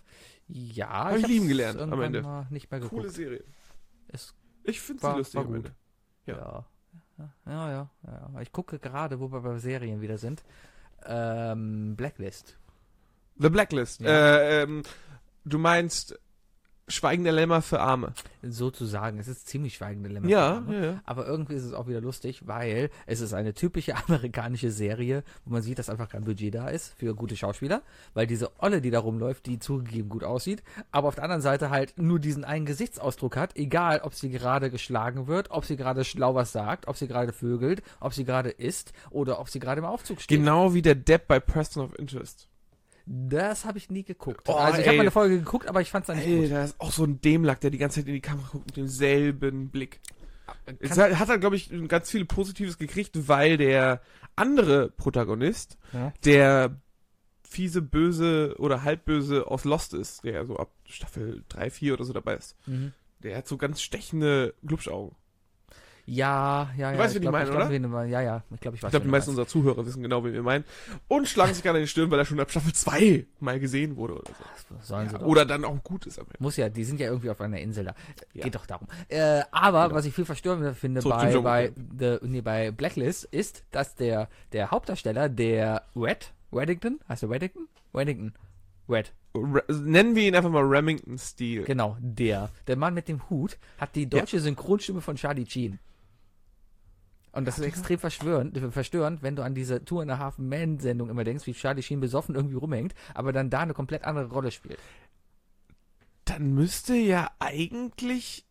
Ja, Hab ich hab's lieben gelernt am irgendwann Ende. mal nicht mehr geguckt. Coole Serie. Es Ich finde war- sie lustig war am gut. Ende. Ja. Ja. Ja, ja, ja, ja. Ich gucke gerade, wo wir bei Serien wieder sind. Ähm, Blacklist. The Blacklist. Ja. Äh, ähm, du meinst Schweigende Lämmer für Arme. Sozusagen. Es ist ziemlich schweigende Lämmer. Ja, ja, ja. Aber irgendwie ist es auch wieder lustig, weil es ist eine typische amerikanische Serie, wo man sieht, dass einfach kein Budget da ist für gute Schauspieler, weil diese Olle, die da rumläuft, die zugegeben gut aussieht, aber auf der anderen Seite halt nur diesen einen Gesichtsausdruck hat, egal ob sie gerade geschlagen wird, ob sie gerade schlau was sagt, ob sie gerade vögelt, ob sie gerade isst oder ob sie gerade im Aufzug steht. Genau wie der Depp bei Person of Interest. Das habe ich nie geguckt. Oh, also ich ey. habe mal eine Folge geguckt, aber ich fand es dann nicht Ey, gut. da ist auch so ein Dämlack, der die ganze Zeit in die Kamera guckt mit demselben Blick. Es Kann- hat, hat er, glaube ich, ganz viel Positives gekriegt, weil der andere Protagonist, Ja. der fiese, böse oder halbböse aus Lost ist, der so ab Staffel drei, vier oder so dabei ist, Mhm. der hat so ganz stechende Glubschaugen. Ja, ja, ja. Du weißt, wen ich glaub, meine, ich glaub, oder? wen du meinst. Ja, ja, ich glaube, ich weiß. Ich glaube, wen die du meisten meinst. unserer Zuhörer wissen genau, wen wir meinen. Und schlagen sich gerne in die Stirn, weil er schon ab Staffel zwei mal gesehen wurde oder so. Sollen sie Ja, doch. oder dann auch gut ist am Ende. Muss ja, die sind ja irgendwie auf einer Insel da. Ja. Geht doch darum. Äh, aber Genau. was ich viel verstörender finde Zurück zum bei, bei, Dschungelcamp. the, nee, bei Blacklist ist, dass der, der Hauptdarsteller, der Red, Reddington, heißt der Reddington? Reddington. Red, Re- Nennen wir ihn einfach mal Remington Steel. genau, der. Der Mann mit dem Hut hat die deutsche Synchronstimme von Charlie Sheen. Und das ist extrem verstörend, verstörend, wenn du an diese Two and a Half Men Sendung immer denkst, wie Charlie Sheen besoffen irgendwie rumhängt, aber dann da eine komplett andere Rolle spielt. Dann müsste ja eigentlich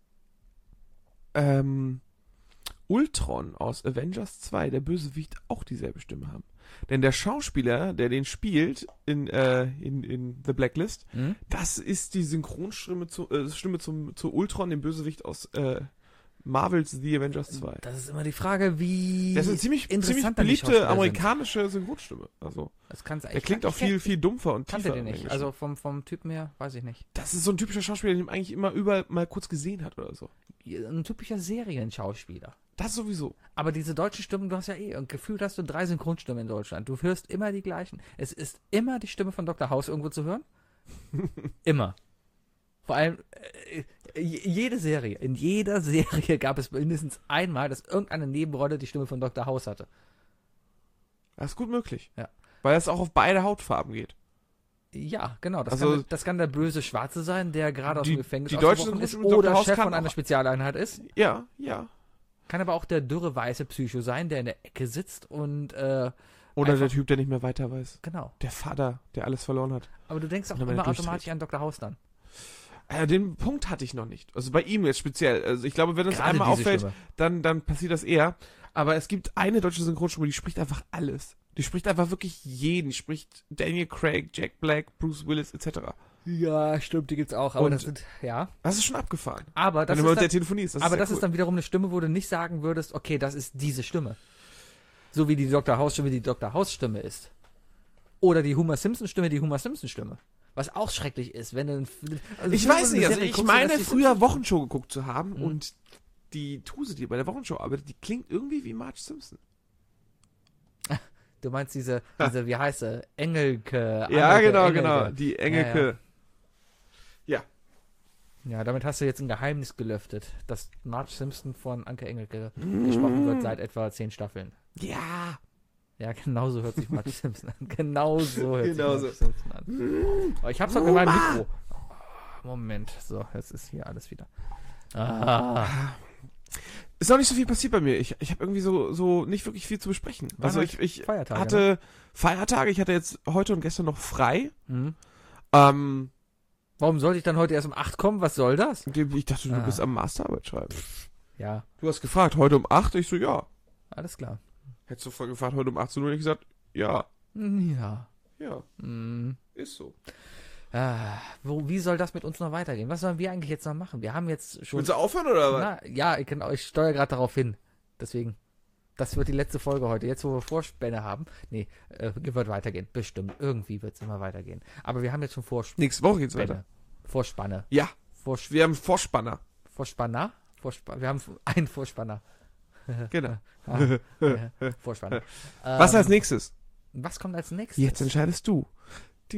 ähm, Ultron aus Avengers zwei, der Bösewicht, auch dieselbe Stimme haben. Denn der Schauspieler, der den spielt in, äh, in, in The Blacklist, Hm? das ist die Synchronstimme zu, äh, Stimme zum, zu Ultron, dem Bösewicht aus äh, Marvels The Avengers zwei. Das ist immer die Frage, wie Das ist eine ziemlich, ziemlich interessant dann die beliebte Schauspieler amerikanische Synchronstimme. Also, sind. Das kann's, der ich klingt kan- auch ich viel, kenn- viel dumpfer und Kannte tiefer. den im nicht. Englischen. Also vom, vom Typen her, weiß ich nicht. das ist so ein typischer Schauspieler, den man eigentlich immer überall mal kurz gesehen hat oder so. Ein typischer Serienschauspieler. Das sowieso. Aber diese deutschen Stimmen, du hast ja eh, und gefühlt hast du drei Synchronstimmen in Deutschland. Du hörst immer die gleichen. Es ist immer die Stimme von Doktor House irgendwo zu hören. Immer. Vor allem, äh, j- jede Serie, in jeder Serie gab es mindestens einmal, dass irgendeine Nebenrolle die Stimme von Doktor House hatte. Das ist gut möglich. Ja. Weil es auch auf beide Hautfarben geht. Ja, genau. Das, Also- kann, das kann der böse Schwarze sein, der gerade aus Die- dem Gefängnis die Deutschen ausgebrochen ist sind mit Doktor oder House Chef kann von einer auch- Spezialeinheit ist. Ja, ja. Kann aber auch der dürre weiße Psycho sein, der in der Ecke sitzt und, äh, Oder Einfach- der Typ, der nicht mehr weiter weiß. genau. Der Vater, der alles verloren hat. Aber du denkst auch Und dann immer durchdreht. automatisch an Doktor House dann. Äh, den Punkt hatte ich noch nicht. Also bei ihm jetzt speziell. Also ich glaube, wenn das Gerade einmal diese auffällt, Stimme. dann, dann passiert das eher. Aber es gibt eine deutsche Synchronstimme, die spricht einfach alles. Die spricht einfach wirklich jeden. Die spricht Daniel Craig, Jack Black, Bruce Willis et cetera. Ja, stimmt, die gibt's auch. Aber Und- das sind, ja. Das ist schon abgefahren. Aber das wenn du mal ist mit der dann, telefonierst. Das aber ist das sehr ist dann wiederum eine Stimme, wo du nicht sagen würdest, okay, das ist diese Stimme. So wie die Doktor House Stimme die Doktor House Stimme ist. Oder die Homer Simpson Stimme die Homer Simpson Stimme. Was auch schrecklich ist, wenn du einen Film- also Ich nur weiß eine nicht, also Serie ich guckst, meine dass die früher Wochenshow geguckt zu haben Mhm. und die Tuse, die bei der Wochenshow arbeitet, die klingt irgendwie wie Marge Simpson. Du meinst diese, diese wie heißt sie? Engelke. Ja, Angelke, genau, Engelke. genau. Die Engelke. Ja, damit hast du jetzt ein Geheimnis gelüftet, dass Marge Simpson von Anke Engelke gesprochen wird seit etwa zehn Staffeln. Ja. Ja, genauso hört sich Marge Simpson an. Genauso hört Genauso. sich Marge Simpson an. Oh, ich hab's doch in meinem Mikro. Oh, Moment, so, jetzt ist hier alles wieder. Ah. Ist noch nicht so viel passiert bei mir. Ich, ich habe irgendwie so, so nicht wirklich viel zu besprechen. Waren Also halt ich, ich Feiertage, hatte Feiertage, ich hatte jetzt heute und gestern noch frei. Mhm. Ähm, Warum sollte ich dann heute erst um acht kommen? Was soll das? ich dachte, du Ah. bist am Masterarbeit schreiben. Ja, Du hast gefragt, heute um acht? Ich so, ja. alles klar. Hättest du voll gefragt, heute um achtzehn Uhr? Und ich gesagt, ja. Ja. Ja, Mhm. ist so. Ah, wo, wie soll das mit uns noch weitergehen? Was sollen wir eigentlich jetzt noch machen? Wir haben jetzt schon. Willst du aufhören oder was? Na, ja, ich, genau, ich steuere gerade darauf hin. Deswegen. Das wird die letzte Folge heute. Jetzt, wo wir Vorspänne haben. Nee, äh, wird weitergehen. Bestimmt. Irgendwie wird es immer weitergehen. Aber wir haben jetzt schon Vorspänne. Nächste Woche geht's weiter. Vorspanne. Ja, Vors wir haben Vorspanner. Vorspanner? Vorspa wir haben einen Vorspanner. Genau. Ah, äh, Vorspanner. Was Ähm, als nächstes? Was kommt als nächstes? Jetzt entscheidest du. Din,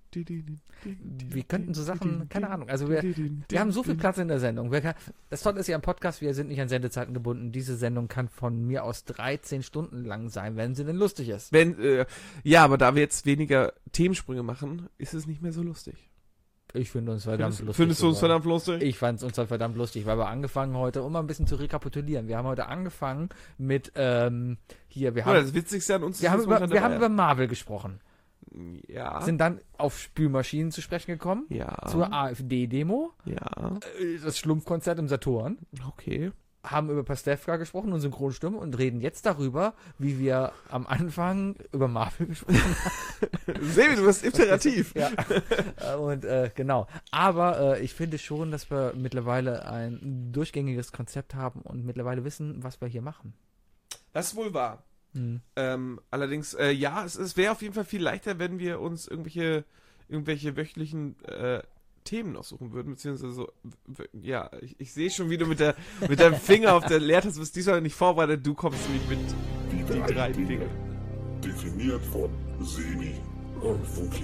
Wir könnten so Sachen, keine Ahnung, also wir, wir haben so viel Platz in der Sendung. Wir kann, das Tolle ist ja am Podcast, wir sind nicht an Sendezeiten gebunden. Diese Sendung kann von mir aus dreizehn Stunden lang sein, wenn sie denn lustig ist. Wenn, äh, ja, aber da wir jetzt weniger Themensprünge machen, ist es nicht mehr so lustig. Ich finde uns verdammt Findest, lustig. findest du uns geworden. verdammt lustig? Ich fand es uns halt verdammt lustig, weil wir angefangen heute, um mal ein bisschen zu rekapitulieren. Wir haben heute angefangen mit, ähm, hier, wir haben, Ja, das Witzigste an uns ist, wir haben, dass über, momentan wir haben dabei- über Marvel gesprochen. Ja. Sind dann auf Spülmaschinen zu sprechen gekommen. ja. Zur AfD-Demo. Ja. äh, Das Schlumpfkonzert im Saturn. Okay. Haben über Pastewka gesprochen und Synchronstimme und reden jetzt darüber, wie wir am Anfang über Marvel gesprochen haben. Sebi, du bist iterativ. Ja. Äh, und äh, genau. Aber äh, ich finde schon, dass wir mittlerweile ein durchgängiges Konzept haben und mittlerweile wissen, was wir hier machen. Das ist wohl wahr. Hm. Ähm, allerdings, äh, ja, es, es wäre auf jeden Fall viel leichter, wenn wir uns irgendwelche, irgendwelche wöchentlichen äh, Themen noch suchen würden, beziehungsweise so, w- ja, ich, ich sehe schon, wie du mit der mit deinem Finger auf der Leertaste bist, diesmal nicht vorbereitet, du kommst nämlich mit die drei Dinge. Definiert von Sebi und Fuki.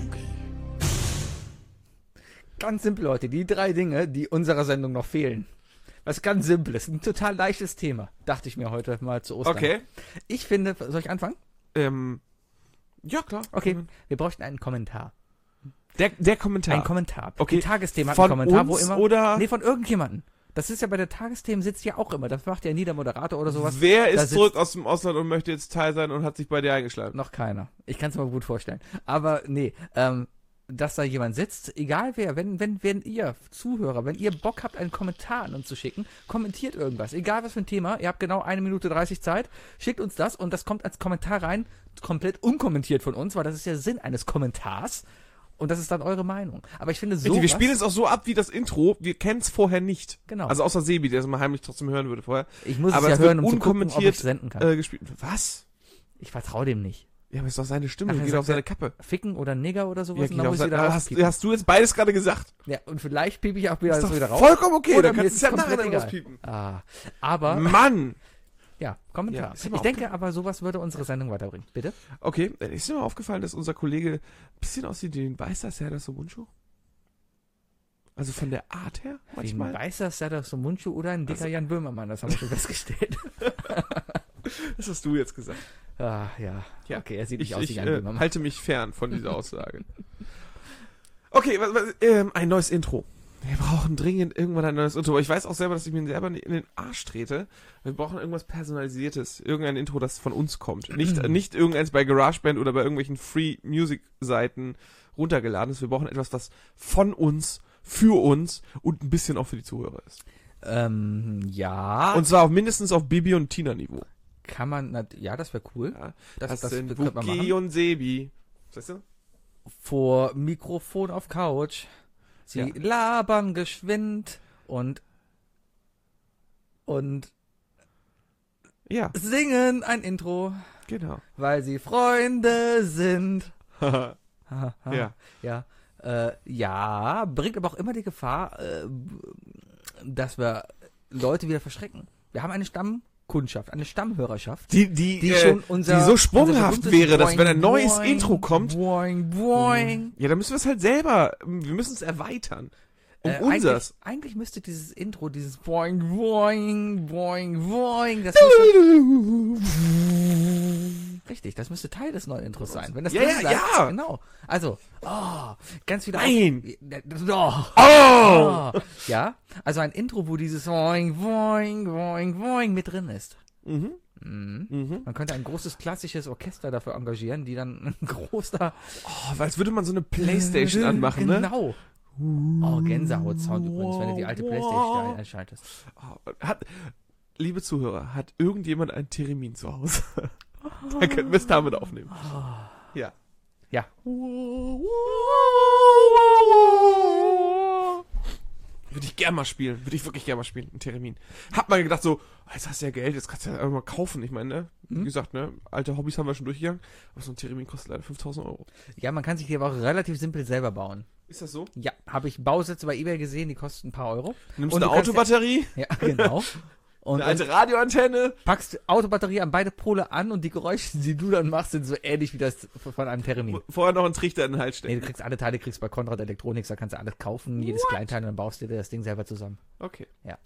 Ganz simpel, Leute. Die drei Dinge, die unserer Sendung noch fehlen. Was ganz Simples. Ein total leichtes Thema. Dachte ich mir heute mal zu Ostern. Okay. Ich finde, soll ich anfangen? Ähm, ja, klar. Okay. Wir bräuchten einen Kommentar. Der, der Kommentar. Ein Kommentar. Okay. Die Tagesthemen hat Von einen Kommentar, uns wo immer. oder Nee, von irgendjemandem. Das ist ja bei der Tagesthemen sitzt ja auch immer. Das macht ja nie der Moderator oder sowas. wer Da ist sitzt zurück aus dem Ausland und möchte jetzt Teil sein und hat sich bei dir eingeschlagen? noch keiner. Ich kann es mir gut vorstellen. Aber nee, ähm, dass da jemand sitzt, egal wer, wenn, wenn, wenn ihr Zuhörer, wenn ihr Bock habt, einen Kommentar an uns zu schicken, kommentiert irgendwas. Egal was für ein Thema, ihr habt genau eine Minute dreißig Zeit, schickt uns das und das kommt als Kommentar rein, komplett unkommentiert von uns, weil das ist ja Sinn eines Kommentars. Und das ist dann eure Meinung. Aber ich finde so. Richtig, wir spielen es auch so ab wie das Intro, wir kennen es vorher nicht. Genau. Also außer Sebi, der es mal heimlich trotzdem hören würde vorher. Ich muss aber es es ja hören, wird um zu gucken, ob unkommentiert, ich senden kann. Äh, gespielt. Was? Ich vertraue dem nicht. Ja, aber ist doch seine Stimme, Ach, er geht sagt auf seine ja- Kappe. Ficken oder Nigger oder sowas Ja, und geht dann auf muss ich seine, wieder hast, rauspiepen. hast du jetzt beides gerade gesagt? Ja, und vielleicht piep ich auch wieder Ist alles doch wieder raus. vollkommen okay, Oder dann mir kannst ist du es ja komplett nachher egal. rauspiepen. Ah, aber, Mann! ja, Ja, Kommentar. ist mir ich denke aber, sowas würde unsere Sendung weiterbringen. Bitte? Okay, ist dir mal aufgefallen, dass unser Kollege ein bisschen aussieht wie ein weißer Serdar Somuncu? Also von der Art her Wie ein manchmal? weißer Serdar Somuncu oder ein dicker Also- Jan Böhmermann, das haben wir schon festgestellt. Das hast du jetzt gesagt. Ah, ja. Ja, Okay, er sieht nicht Ich, aus wie ich Jan äh, Böhmermann. halte mich fern von dieser Aussage. Okay, was, was, ähm, ein neues Intro. Wir brauchen dringend irgendwann ein neues Intro. Aber ich weiß auch selber, dass ich mir selber in den Arsch trete. Wir brauchen irgendwas Personalisiertes. Irgendein Intro, das von uns kommt. Nicht, nicht irgendeins bei GarageBand oder bei irgendwelchen Free-Music-Seiten runtergeladen ist. Wir brauchen etwas, was von uns, für uns und ein bisschen auch für die Zuhörer ist. Ähm, ja. Und zwar auch mindestens auf Bibi und Tina-Niveau. kann man, nat- ja, das wäre cool. Ja, Das, das, das, sind könnte man Wookie machen. und Sebi. Weißt du? Vor Mikrofon auf Couch. Sie Ja. labern geschwind und und Ja, singen ein Intro, genau. weil sie Freunde sind. ja. Ja. Äh, ja, bringt aber auch immer die Gefahr, äh, dass wir Leute wieder verschrecken. Wir haben eine Stammkundschaft, eine Stammhörerschaft, Die, die, die äh, schon unser die so sprunghaft unser wäre, dass berühmtes wenn ein neues Boing, Intro kommt, Boing, boing. ja, dann müssen wir es halt selber, wir müssen es erweitern. Um Äh, unsers. Eigentlich, eigentlich müsste dieses Intro, dieses Boing, Boing, Boing, Boing, das müsste, richtig, das müsste Teil des neuen Intros sein. Wenn das Ja, drin ja, bleibt, ja. Genau. Also, oh, ganz wieder. Nein. Auf, oh, Oh! oh. Ja, also ein Intro, wo dieses Boing, Boing, Boing, Boing mit drin ist. Mhm. Mhm. Mhm. Man könnte ein großes klassisches Orchester dafür engagieren, die dann ein großer Oh, als würde man so eine Playstation anmachen, ne? Genau. Oh, Gänsehaut-Sound übrigens, wenn du die alte Playstation einschaltest. Oh, hat, liebe Zuhörer, hat irgendjemand ein Theremin zu Hause? Dann könnten wir es damit aufnehmen. Ja. Ja. Würde ich gern mal spielen. Würde ich wirklich gern mal spielen. Ein Theremin. Hab mal gedacht so, oh, jetzt hast du ja Geld, jetzt kannst du ja einfach mal kaufen. Ich meine, ne? Wie Mhm. gesagt, ne? Alte Hobbys haben wir schon durchgegangen. Aber so ein Theremin kostet leider fünftausend Euro. Ja, man kann sich die aber auch relativ simpel selber bauen. Ist das so? Ja, habe ich Bausätze bei eBay gesehen, die kosten ein paar Euro. Du nimmst Und eine du kannst Autobatterie? Ja, genau. Und Eine alte Radioantenne. packst Autobatterie an beide Pole an und die Geräusche, die du dann machst, sind so ähnlich wie das von einem Termin. Vorher noch einen Trichter in den Hals stecken. Nee, du kriegst alle Teile, kriegst bei Konrad Elektronics, da kannst du alles kaufen, jedes Kleinteil, und dann baust du dir das Ding selber zusammen. Okay. Ja.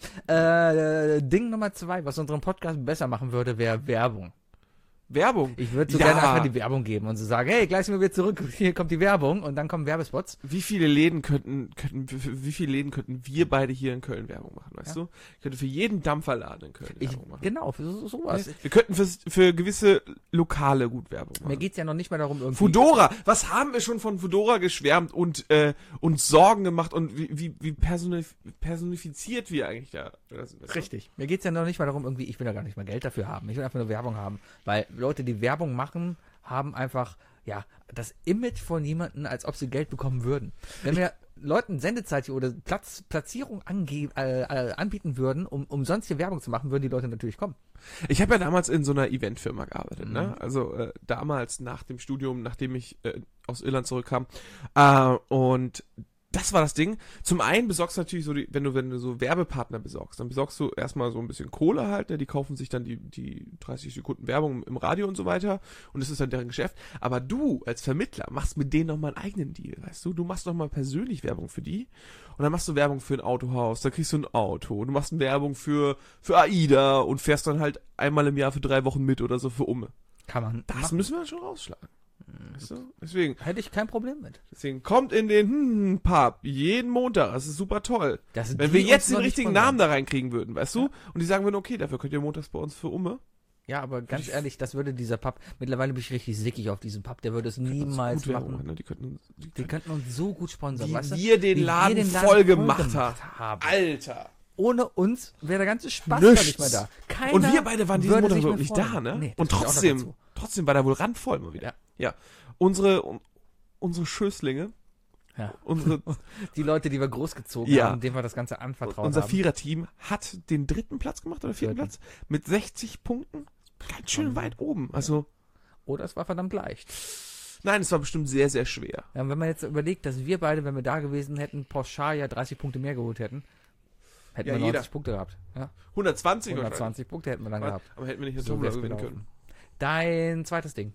Äh, Ding Nummer zwei, was unseren Podcast besser machen würde, wäre Werbung. Werbung. Ich würde so Ja. gerne einfach die Werbung geben und so sagen, hey, gleich sind wir wieder zurück, hier kommt die Werbung und dann kommen Werbespots. Wie viele Läden könnten, könnten, für- für wie viele Läden könnten wir beide hier in Köln Werbung machen, weißt Ja. du? Ich könnte für jeden Dampferladen in Köln Ich, Werbung machen. genau, für so, sowas. Wir könnten für, für gewisse Lokale gut Werbung Mir machen. geht's ja noch nicht mal darum, irgendwie... Fudora, was haben wir schon von Fudora geschwärmt und äh, uns Sorgen gemacht und wie, wie, wie personif personifiziert wir eigentlich da sind, weißt du? Richtig. Mir geht's ja noch nicht mal darum, irgendwie, ich will ja gar nicht mal Geld dafür haben. Ich will einfach nur Werbung haben. Weil Leute, die Werbung machen, haben einfach, ja, das Image von jemandem, als ob sie Geld bekommen würden. Wenn wir Leuten Sendezeit oder Platz, Platzierung ange äh, äh, anbieten würden, um umsonst hier Werbung zu machen, würden die Leute natürlich kommen. Ich habe ja damals in so einer Eventfirma gearbeitet, Mhm. ne? Also äh, damals nach dem Studium, nachdem ich äh, aus Irland zurückkam. Äh, und das war das Ding. Zum einen besorgst du natürlich so, die, wenn du wenn du so Werbepartner besorgst, dann besorgst du erstmal so ein bisschen Kohle halt, ne? Die kaufen sich dann die, die dreißig Sekunden Werbung im Radio und so weiter und das ist dann deren Geschäft. Aber du als Vermittler machst mit denen nochmal einen eigenen Deal, weißt du? Du machst nochmal persönlich Werbung für die und dann machst du Werbung für ein Autohaus, dann kriegst du ein Auto, du machst Werbung für, für AIDA und fährst dann halt einmal im Jahr für drei Wochen mit oder so für Umme. Kann man Das machen. müssen wir schon rausschlagen. Weißt du? Deswegen, Hätte ich kein Problem mit. deswegen kommt in den hm, Pub jeden Montag. Das ist super toll. Das Wenn die wir uns jetzt den noch nicht richtigen sponsern. Namen da reinkriegen würden, weißt du? Ja. Und die sagen würden, okay, dafür könnt ihr montags bei uns für Umme. Ja, aber ganz ehrlich, das würde dieser Pub, mittlerweile bin ich richtig sickig auf diesen Pub, der würde es niemals Gut Werbung machen. ne? Die könnten, die Die könnten, könnten uns so gut sponsern, wie weißt du? wir den Wie Laden wir den voll voll gemacht haben. Alter. Ohne uns wäre der ganze Spaß Nichts. gar nicht mehr da. Keiner Und wir beide waren diesen würde Montag sich überhaupt mehr nicht freuen. da, ne? Nee, das Und kommt ja auch noch trotzdem, dazu. trotzdem war da wohl randvoll mal wieder. Ja. Ja. Unsere, un, unsere Schößlinge, Ja. unsere, Die Leute, die wir großgezogen Ja. haben, denen wir das Ganze anvertraut unser haben. Viererteam hat den dritten Platz gemacht oder vierten Vierten. Platz mit sechzig Punkten. Ganz schön Mhm. weit oben. Also, Oder es war verdammt leicht. nein, es war bestimmt sehr, sehr schwer. Ja, und wenn man jetzt überlegt, dass wir beide, wenn wir da gewesen hätten, pauschal ja dreißig Punkte mehr geholt hätten, hätten Ja, wir jeder. neunzig Punkte gehabt. Ja, hundertzwanzig hundertzwanzig Punkte hätten wir dann wahrscheinlich. gehabt. Aber hätten wir nicht das So so wär's gewinnen gelaufen. können. Dein zweites Ding.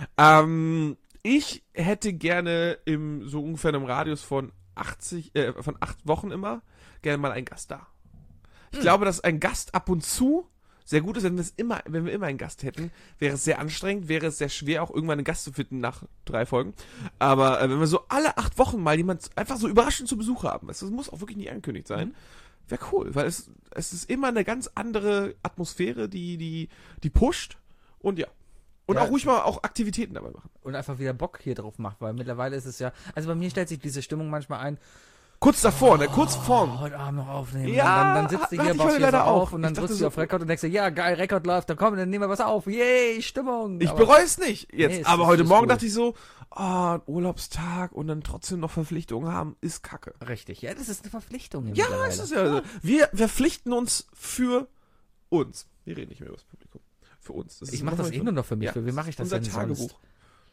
Ähm, ich hätte gerne im so ungefähr einem Radius von achtzig, äh, von acht Wochen immer gerne mal einen Gast da. Ich Hm. glaube, dass ein Gast ab und zu sehr gut ist, wenn wir es immer, wenn wir immer einen Gast hätten, wäre es sehr anstrengend, wäre es sehr schwer, auch irgendwann einen Gast zu finden nach drei Folgen. Aber äh, wenn wir so alle acht Wochen mal jemand einfach so überraschend zu Besuch haben, das muss auch wirklich nicht angekündigt sein, Mhm. wäre cool, weil es, es ist immer eine ganz andere Atmosphäre, die, die, die pusht und ja. Und Ja. auch ruhig mal auch Aktivitäten dabei machen. Und einfach wieder Bock hier drauf macht, weil mittlerweile ist es ja, also bei mir stellt sich diese Stimmung manchmal ein, Kurz davor, ne? Kurz vorm. oh, heute Abend noch aufnehmen. Ja, und dann, dann sitzt du hatte hier, ich baust heute hier so leider auf auch. und dann Ich dachte drückst so- du auf Rekord und denkst dir, ja, geil, Rekord läuft, dann komm, dann nehmen wir was auf. Yay, Stimmung. Ich Aber- bereue es nicht jetzt. Nee, es aber ist- heute ist Morgen cool. dachte ich so, ah, ein Urlaubstag und dann trotzdem noch Verpflichtungen haben, ist kacke. Richtig, ja, das ist eine Verpflichtung. hier Ja, mittlerweile. es ist ja so. Wir verpflichten uns für uns. Wir reden nicht mehr über das Publikum. Für uns. Das Ich ist mache das nochmal eh nur noch für mich. Ja, Für wen mache ich das unser denn Tagebuch. sonst?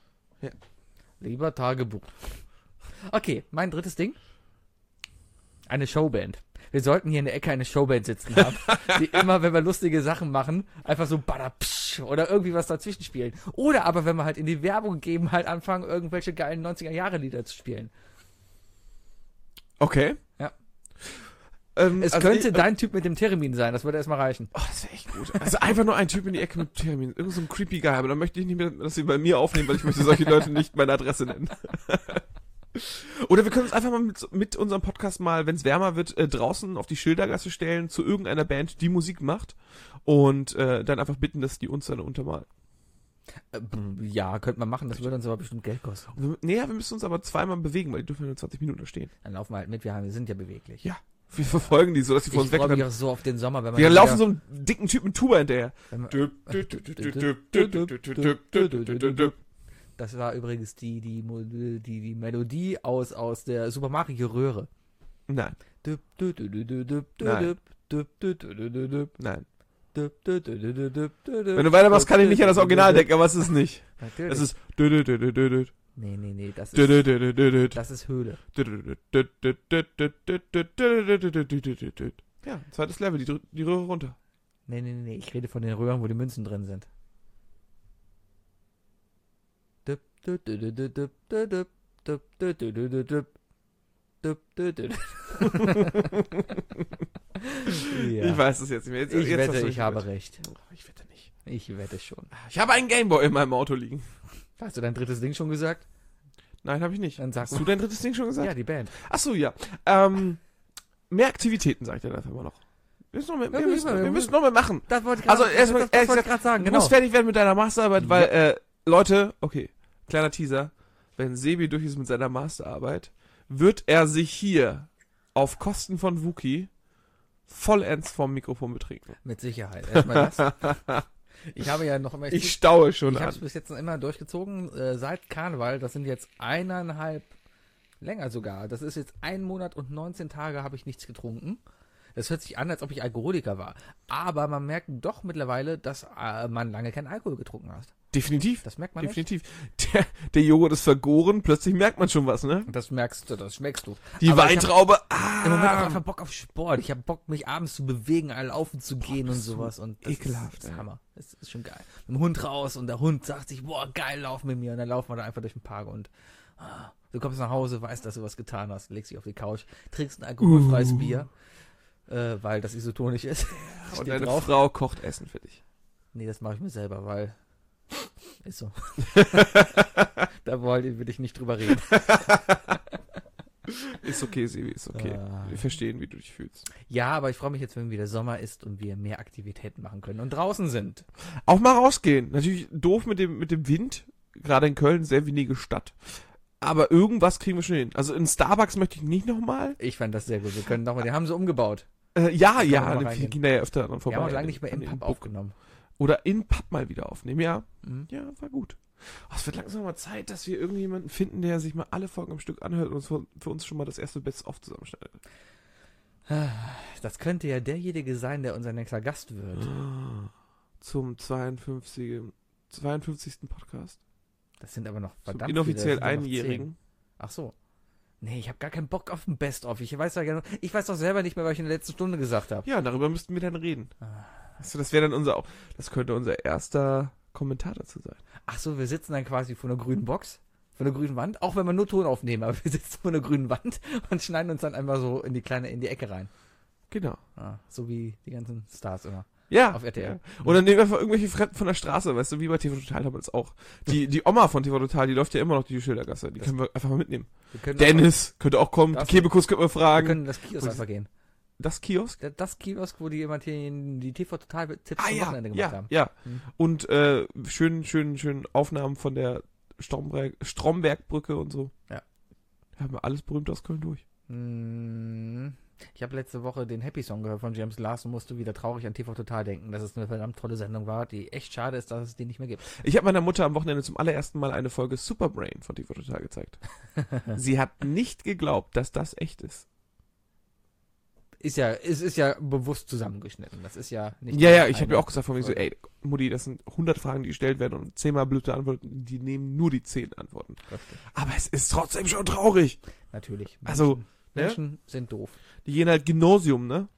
Lieber Tagebuch. Okay, mein drittes Ding. Eine Showband. Wir sollten hier in der Ecke eine Showband sitzen haben, die immer, wenn wir lustige Sachen machen, einfach so badapsch oder irgendwie was dazwischen spielen. Oder aber, wenn wir halt in die Werbung geben, halt anfangen, irgendwelche geilen neunziger-Jahre-Lieder zu spielen. Okay. Ja. Ähm, Es also könnte ich, dein Typ mit dem Termin sein, das würde erstmal reichen. Oh, das wäre echt gut. Also einfach nur ein Typ in die Ecke mit Termin. Irgend so ein creepy Guy. Aber dann möchte ich nicht mehr, dass sie bei mir aufnehmen, weil ich möchte solche Leute nicht meine Adresse nennen. Oder wir können uns einfach mal mit, mit unserem Podcast mal, wenn es wärmer wird, äh, draußen auf die Schildergasse stellen zu irgendeiner Band, die Musik macht und äh, dann einfach bitten, dass die uns dann untermalen. Äh, Ja, könnte man machen, das würde uns aber bestimmt Geld kosten. Und wir, nee, wir müssen uns aber zweimal bewegen, weil die dürfen ja nur zwanzig Minuten da stehen. Dann laufen wir halt mit, wir, haben, wir sind ja beweglich. Ja. Wir verfolgen die so, dass sie vor Ich uns freue mich wegrennen. auch so auf den Sommer, wenn man Wir wieder- laufen so einen dicken Typen mit Tuba hinterher. wenn man, Nein. Das war übrigens die, die, Mo- die, die Melodie aus, aus der Super Mario Röhre. Nein. Nein. Nein. Wenn Wenn du weitermachst, kann ich nicht an das Original denken, aber es ist nicht. Natürlich. Es ist. nee, nee, nee, das ist, das ist Höhle. Ja, zweites Level, die, Dr- die Röhre runter. Nee, nee, nee, ich rede von den Röhren, wo die Münzen drin sind. Düpp, düpp, düpp, düpp, düpp, düpp, düpp, düpp, düpp, düpp, düpp. Düpp, düpp, düpp. Ja. Ich weiß es jetzt nicht mehr. Jetzt, Ich jetzt hast wette, du ich mich habe gewettet. recht. Ich wette nicht. Ich wette schon. Ich habe einen Gameboy in meinem Auto liegen. Hast du dein drittes Ding schon gesagt? Nein, habe ich nicht. Dann sag Hast mal. du dein drittes Ding schon gesagt? Ja, die Band. Ach so, ja. Ähm, mehr Aktivitäten, sag ich dir einfach mal noch. Wir müssen noch mehr, wir Ja, müssen, wir- wir müssen noch mehr machen. Das wollte ich Also gerade erstmal, das, das ehrlich wollte ich gesagt, gerade sagen, du genau. musst fertig werden mit deiner Masterarbeit, Ja. weil, äh, Leute, okay, kleiner Teaser, wenn Sebi durch ist mit seiner Masterarbeit, wird er sich hier auf Kosten von Wookie vollends vom Mikrofon betrinken. Mit Sicherheit. Erstmal das. Ich habe ja noch immer... Ich staue schon Ich habe an. es bis jetzt noch immer durchgezogen, äh, seit Karneval. Das sind jetzt eineinhalb, länger sogar. Das ist jetzt ein Monat und neunzehn Tage habe ich nichts getrunken. Das hört sich an, als ob ich Alkoholiker war. Aber man merkt doch mittlerweile, dass äh, man lange keinen Alkohol getrunken hat. Definitiv. Das merkt man Definitiv. Der, der Joghurt ist vergoren, plötzlich merkt man schon was, ne? nicht. Das merkst du, das schmeckst du. Die Aber ich Weintraube, hab Im Moment auch ah! einfach Bock auf Sport. Ich habe Bock, mich abends zu bewegen, all laufen zu gehen und bist du sowas. Und das ekelhaft, ist, das ey. ist Hammer. Das ist schon geil. Mit dem Hund raus und der Hund sagt sich, boah, geil, lauf mit mir. Und dann laufen wir da einfach durch den Park und ah, du kommst nach Hause, weißt, dass du was getan hast, legst dich auf die Couch, trinkst ein alkoholfreies Uh. Bier, äh, weil das isotonisch ist. Und Steht deine drauf. Frau kocht Essen für dich. Nee, das mache ich mir selber, weil ist so. Da wollte will ich nicht drüber reden. Ist okay, Sebi, ist okay. Ah. Wir verstehen, wie du dich fühlst. Ja, aber ich freue mich jetzt, wenn wieder Sommer ist und wir mehr Aktivitäten machen können und draußen sind. Auch mal rausgehen. Natürlich doof mit dem, mit dem Wind. Gerade in Köln, sehr wenige Stadt. Aber irgendwas kriegen wir schon hin. Also in Starbucks möchte ich nicht nochmal. Ich fand das sehr gut. Wir können nochmal, die haben sie umgebaut. Äh, ja, kann ja, man noch wir reingehen. gehen da ja öfter dran vorbei. Wir haben auch lange nicht mehr An im den Pub Buck. aufgenommen. Oder in Pub mal wieder aufnehmen, ja. Mhm. Ja, war gut. Oh, es wird langsam mal Zeit, dass wir irgendjemanden finden, der sich mal alle Folgen am Stück anhört und uns für, für uns schon mal das erste Best-of zusammenstellt. Das könnte ja derjenige sein, der unser nächster Gast wird. Zum zweiundfünfzigsten zweiundfünfzigsten Podcast. Das sind aber noch Zum verdammt inoffiziell viele. Das sind ja noch Einjährigen. zehn. Ach so. Nee, ich habe gar keinen Bock auf ein Best-of. Ich weiß ja gerne, ich weiß doch selber nicht mehr, was ich in der letzten Stunde gesagt habe. Ja, darüber müssten wir dann reden. Ah. Weißt du, das wäre dann unser, das könnte unser erster Kommentar dazu sein. Ach so, wir sitzen dann quasi vor einer grünen Box, vor einer grünen Wand, auch wenn wir nur Ton aufnehmen, aber wir sitzen vor einer grünen Wand und schneiden uns dann einfach so in die kleine, in die Ecke rein. Genau. Ah, so wie die ganzen Stars immer. Ja. Auf R T L. Ja. Und dann nehmen wir einfach irgendwelche Fremden von der Straße, weißt du, wie bei T V Total haben wir das auch. Die, die Oma von T V Total, die läuft ja immer noch die Schildergasse. Die Das- können wir einfach mal mitnehmen. Wir können Dennis könnte auch kommen. Das- Kebekus könnte man auch, wir fragen. können in das Kiosk Und- einfach gehen. Das Kiosk? Das, das Kiosk, wo die immer die, die T V Total Tipps Ah zum ja, Wochenende gemacht ja, haben. ja. Mhm. Und äh, schön, schön, schön Aufnahmen von der Stromberg, Strombergbrücke und so. Ja. Haben wir alles berühmt aus Köln durch. Mm, Ich habe letzte Woche den Happy Song gehört von James Last und musste wieder traurig an T V Total denken, dass es eine verdammt tolle Sendung war, die echt schade ist, dass es die nicht mehr gibt. Ich habe meiner Mutter am Wochenende zum allerersten Mal eine Folge Superbrain von T V Total gezeigt. Sie hat nicht geglaubt, dass das echt ist. Ist ja, es ist ja bewusst zusammengeschnitten. Das ist ja nicht. Ja, ja, eine- ich habe ja auch gesagt von mir so, Folge. ey, Mutti, das sind hundert Fragen, die gestellt werden und zehnmal blöde Antworten, die nehmen nur die zehn Antworten. Richtig. Aber es ist trotzdem schon traurig. Natürlich. Menschen, Also, ne? Menschen sind doof. Die gehen halt Gymnasium, ne?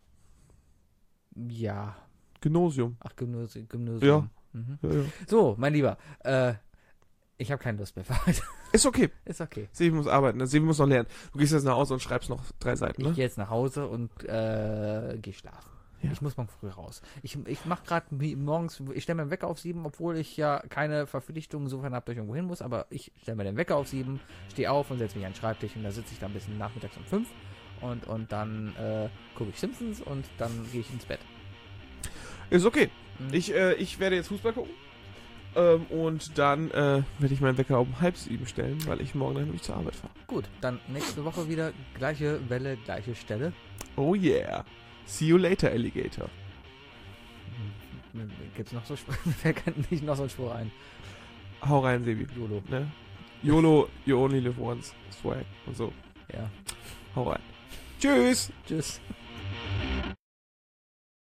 Ja. Gymnasium. Ach, Gymnasium. Gymnasium. Mhm. Ja, ja. So, mein Lieber. Äh, ich habe keine Lust mehr für heute. Ist okay. Ist okay. Sevi muss arbeiten, ne? Sevi muss noch lernen. Du gehst jetzt nach Hause und schreibst noch drei Seiten, Ich ne? gehe jetzt nach Hause und äh, gehe schlafen. Ja. Ich muss morgen früh raus. Ich, ich mache gerade morgens, ich stelle meinen Wecker auf sieben, obwohl ich ja keine Verpflichtungen insofern habe, dass ich irgendwo hin muss, aber ich stelle mir den Wecker auf sieben, stehe auf und setze mich an den Schreibtisch und da sitze ich dann bis nachmittags um fünf und, und dann äh, gucke ich Simpsons und dann gehe ich ins Bett. Ist okay. Mhm. Ich, äh, ich werde jetzt Fußball gucken. Ähm, und dann äh, werde ich meinen Wecker um halb sieben stellen, weil ich morgen dann nämlich zur Arbeit fahre. Gut, dann nächste Woche wieder gleiche Welle, gleiche Stelle. Oh yeah. See you later, Alligator. Gibt's noch so Spruch? Wer kann nicht noch so einen Spruch ein? Hau rein, Sebi. YOLO. Ne? YOLO, you only live once. Swag und so. Ja. Hau rein. Tschüss. Tschüss.